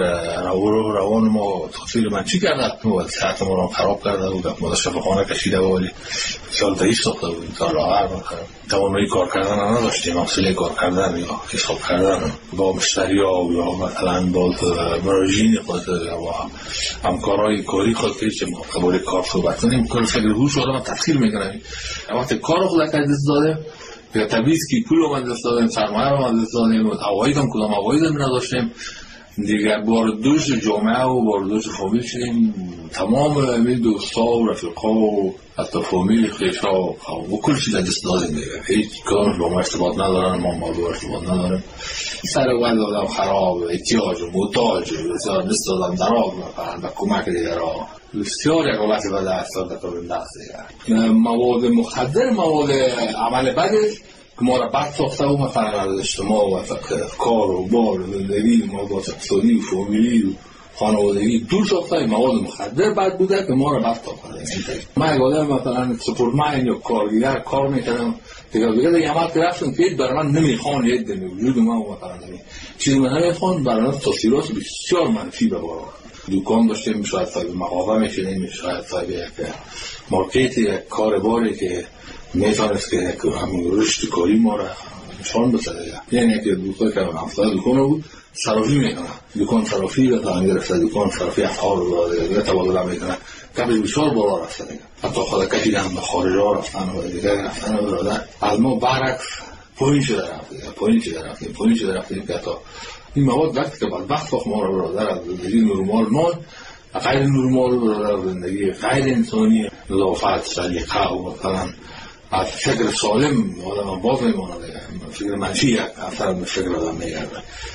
روان ما تاثیر منفی کرده و صحت ما را خراب کرده بود. ما در شفاخانه کشیده بود، ولی سال ضعیف ساخته بودیم تا لاغر توانایی کار کردن نداشتیم، حوصله کار کردن یا حساب کردن با مشتری‌ها یا مثلا با مراجعین خود و همکارای کاری خود که چه قبول کار صحبت کنیم، کل فکر روش آدم تفسیر می‌کنه. وقتی کار خود از دست داده یا طبیعی است که پول رو من دست دادیم، سرمایه رو من دست دادیم، عواید هم کدام عواید هم نداشتیم. دیگر بار دوش جامعه و بار دوش فامیل شدیم. تمام این دوستا و رفیقا و حتی فامیل خیشا و کل چیز دست دادیم دیگر. هیچ کار با ما ارتباط ندارن، ما ما دو ارتباط نداریم. سر وقت آدم خراب، احتیاج و محتاج، بسیار دست دادم دراغ و کمک دیگر ها بسیار یک حالت بد است در طور نقص دیگر. مواد مخدر مواد عمل بد است که ما را بد ساخته و مثلا از اجتماع و کار و بار و زندگی مواد اقتصادی و فامیلی و خانوادگی دور ساخته. مواد مخدر بد بوده که ما را بد ساخته. من یک آدم مثلا سپورتمن یا کارگر کار میکردم دیگر دیگر دیگر عمل که رفتم که برای من نمیخوان یک دمی وجود من و مثلا نمی چیزی من نمیخوان برای من تاثیرات بسیار منفی ببارد. دکان داشتیم، شاید صاحب مغازه میشدیم، شاید صاحب یک مارکت، یک کارباری که میتونست که همین رشد کاری ما را نشان بده. یعنی که دوستا که هفتاد دکان بود صرافی میکنه، دکان صرافی و تا گرفته دکان صرافی افعال رو دیگه تبادله میکنه. قبل بسیار بالا رفته دیگه، حتی خود کسی هم به خارج ها رفتن و دیگه رفتن و برادر از ما برعکس پایین شده رفتیم، پایین شده رفتیم، پایین شده رفتیم که تا این مواد وقتی که بعد وقت وقت ما رو برادر از زندگی نرمال ما غیر نرمال برادر زندگی غیر انسانی نظافت سلیقه و مثلا از فکر سالم آدم باز میمونه دیگه. فکر منفی یک اثر به فکر آدم میگرده.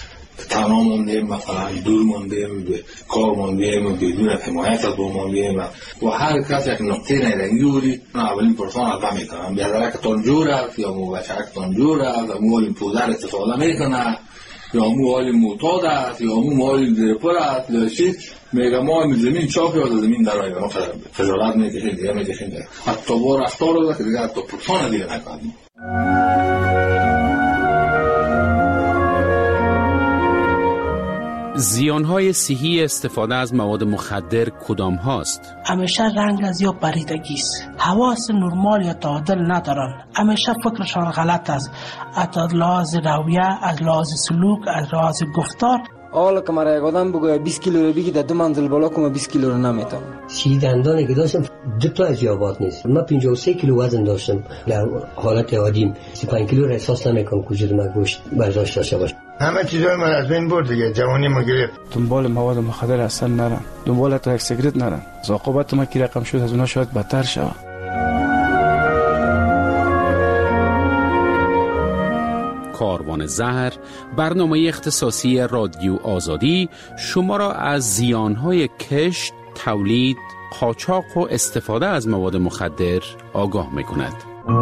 تنها موندیم، مثلا دور موندیم، به کار موندیم، بدون حمایت از موندیم و هر کس یک نقطه نیرنگی بودی اولین پرسان از هم میکنم بیادرکتان جور است یا مو بچهکتان جور است، مو این پودر استفاده میکنه یا مو حال معتاد است یا مو حال درپر است یا چیز میگه ما این زمین چاک یا زمین در آیه ما خجالت میکشیم دیگه میکشیم دیگه حتی با رفتار رو که دیگه حتی پرسان دیگه نکنیم. زیانهای صحی استفاده از مواد مخدر کدام هاست؟ همیشه رنگ از یا پریدگی است، حواس نرمال یا تعادل ندارن، همیشه فکرشان غلط است، از لحاظ رویه، از لحاظ سلوک، از لحاظ گفتار. حالا که مرا یک آدم بگوید بیست کیلو رو بگی در دو منزل بالا کنم بیست کیلو رو نمیتونم. سی دندانی که داشتم دو تا از یابات نیست. من پنجاه و سه کیلو وزن داشتم. در حالت عادیم سی و پنج کیلو را احساس نمیکنم که وجود من گوشت برداشت داشته باشه. همه چیزای من از بین برد دیگه، جوانی ما گرفت. دنبال مواد مخدر اصلا نرم، دنبال تا یک سیگرت نرم. عاقبت ما کی رقم شد از اونها شاید بدتر شود. کاروان زهر، برنامه اختصاصی رادیو آزادی شما را از زیانهای کشت، تولید، قاچاق و استفاده از مواد مخدر آگاه می‌کند.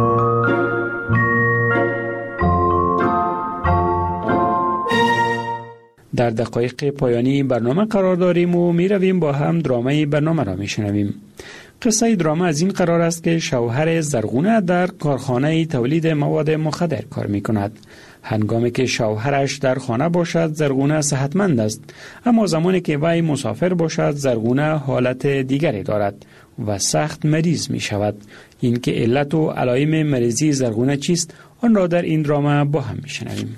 در دقایق پایانی برنامه قرار داریم و می رویم با هم درامه برنامه را می شنویم. قصه درامه از این قرار است که شوهر زرغونه در کارخانه تولید مواد مخدر کار می کند. هنگامی که شوهرش در خانه باشد زرغونه صحتمند است، اما زمانی که وی مسافر باشد زرغونه حالت دیگری دارد و سخت مریض می شود. این که علت و علائم مریضی زرغونه چیست آن را در این درامه با هم می شنویم.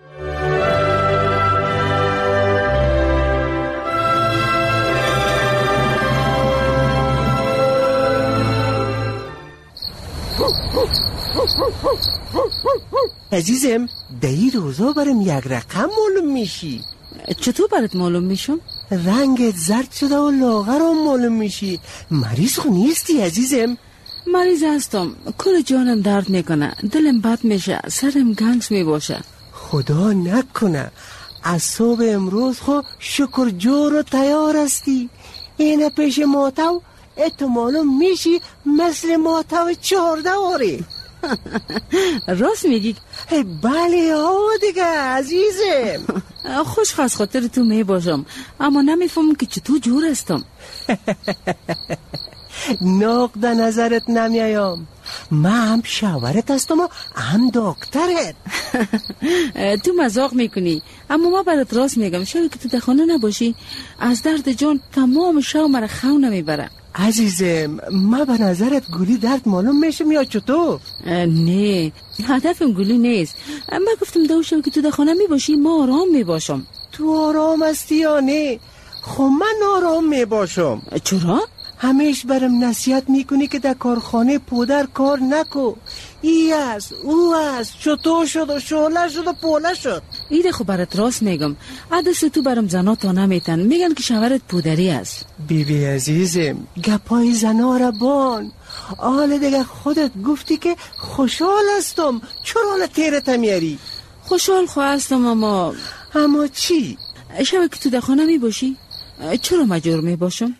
عزیزم در این روزا برم یک رقم معلوم میشی. چطور برات معلوم میشم؟ رنگت زرد شده و لاغر هم معلوم میشی. مریض خو نیستی عزیزم؟ مریض هستم، کل جانم درد میکنه، دلم بد میشه، سرم گنگس میباشه. خدا نکنه از صبح امروز خو شکر جور و تیار هستی. اینه پیش ماتو احتمالا میشی مثل ماتو چهارده آره. راست میگی؟ بله ها دیگه عزیزم. خوش خواست خاطر تو می باشم، اما نمیفهمم که چطور جور هستم. نقد نظرت نمیایم. من هم شاورت هستم و هم دکترت. تو مزاق میکنی، اما ما برات راست میگم. شاید که تو در خانه نباشی از درد جان تمام شو مرا خو نمیبره. عزیزم من به نظرت گولی درد معلوم میشم یا چطور؟ نه هدفم گولی نیست. من گفتم دو شو که تو در خانه میباشی ما آرام میباشم. تو آرام هستی یا نه؟ خب من آرام میباشم. چرا؟ همیش برم نصیحت میکنی که در کارخانه پودر کار نکو. ای است او است چطور شد و شعله شد و پوله شد. ایده خب برات راست میگم. عدس تو برم زنا تا نمیتن، میگن که شوهرت پودری است. بی بی عزیزم گپای زنا را بان. آل دیگه خودت گفتی که خوشحال هستم، چرا حالا تیرت میاری؟ خوشحال خو هستم اما اما چی؟ شب که تو در خانه میباشی چرا مجبور میباشم؟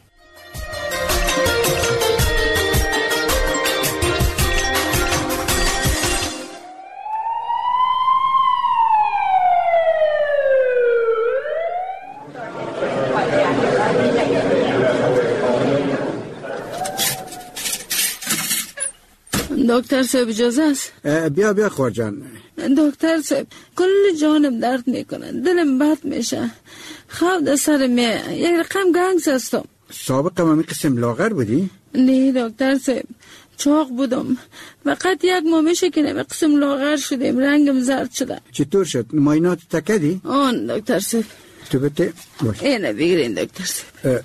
دکتر صاحب اجازه است؟ بیا بیا خورجان. دکتر صاحب کل جانم درد میکنه، دلم بد میشه، خواب در سر می یک رقم گنگس هستم. سابقه ما می قسم لاغر بودی؟ نه دکتر صاحب چاق بودم، فقط یک ماه میشه که نمی قسم لاغر شدیم، رنگم زرد شده. چطور شد؟ ماینات تکدی؟ آن دکتر صاحب. تو بته باش اینه بگیرین دکتر صاحب.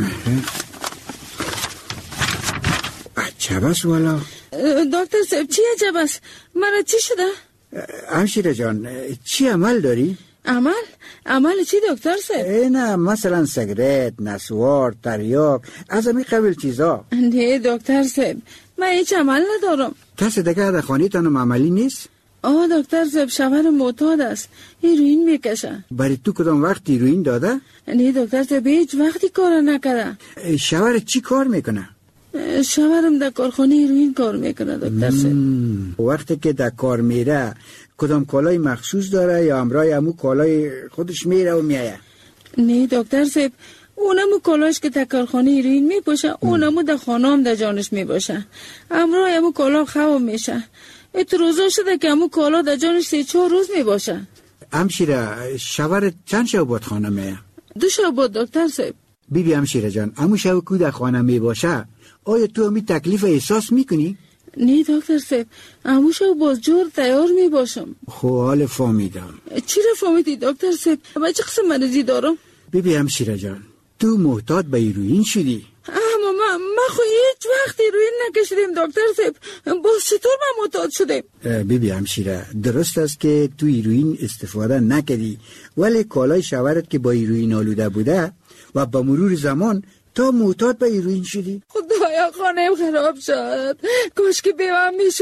عجب است والا. دکتر صاحب چی عجب است؟ مرا چی شده؟ همشیره جان چی عمل داری؟ عمل؟ عمل چی دکتر صاحب؟ نه مثلا سیگرت، نسوار، تریاک، از همین قبل چیزا. نه دکتر صاحب من هیچ عمل ندارم. کسی دیگه در خانه تانم عملی نیست؟ آه دکتر صاحب شوهر معتاد است، هیروئین میکشه. برای تو کدام وقت هیروئین داده؟ نه دکتر صاحب هیچ وقتی کار نکرده. شوهر چی کار میکنه؟ شوهرم در کارخانه هیروئین کار میکنه دکتر صاحب. وقتی که در کار میره کدام کالای مخصوص داره یا همراه همو کالای خودش میره و میایه؟ نه دکتر صاحب اونمو کالاش که در کارخانه هیروئین میپوشه اونمو در خانه هم در جانش میباشه، همراه همو کالا خواب میشه. ات روزا شده که همو کالا در جانش سه چهار روز میباشه. همشیره شوهر چند شب بود خانه میه؟ دو شب بود دکتر صاحب. بی بی همشیره جان همو شب که در خانه میباشه آیا تو همی تکلیف احساس میکنی؟ نه دکتر صاحب همو شب باز جور تیار میباشم. خب حال فهمیدم. چی را فهمیدی دکتر صاحب؟ من چه قسم مریضی دارم؟ بی بی همشیره جان تو محتاط به هیروئین شدی؟ اما من ما خو هیچ وقت هیروئین نکشیدیم دکتر صاحب، باز چطور من معتاد شدیم؟ بی بی همشیره درست است که تو هیروئین استفاده نکردی، ولی کالای شوهرت که با هیروئین آلوده بوده و با مرور زمان تا معتاد به هیروئین شدی. خدایا خانه‌ام خراب شد، کاش که بیوام میشد.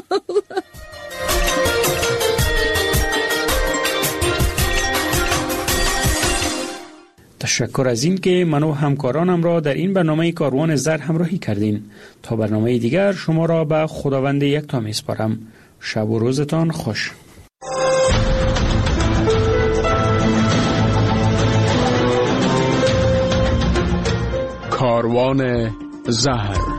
تشکر از این که من و همکارانم را در این برنامه کاروان زر همراهی کردین. تا برنامه دیگر شما را به خداوند یکتا میسپارم. شب و روزتان خوش. کاروان زهر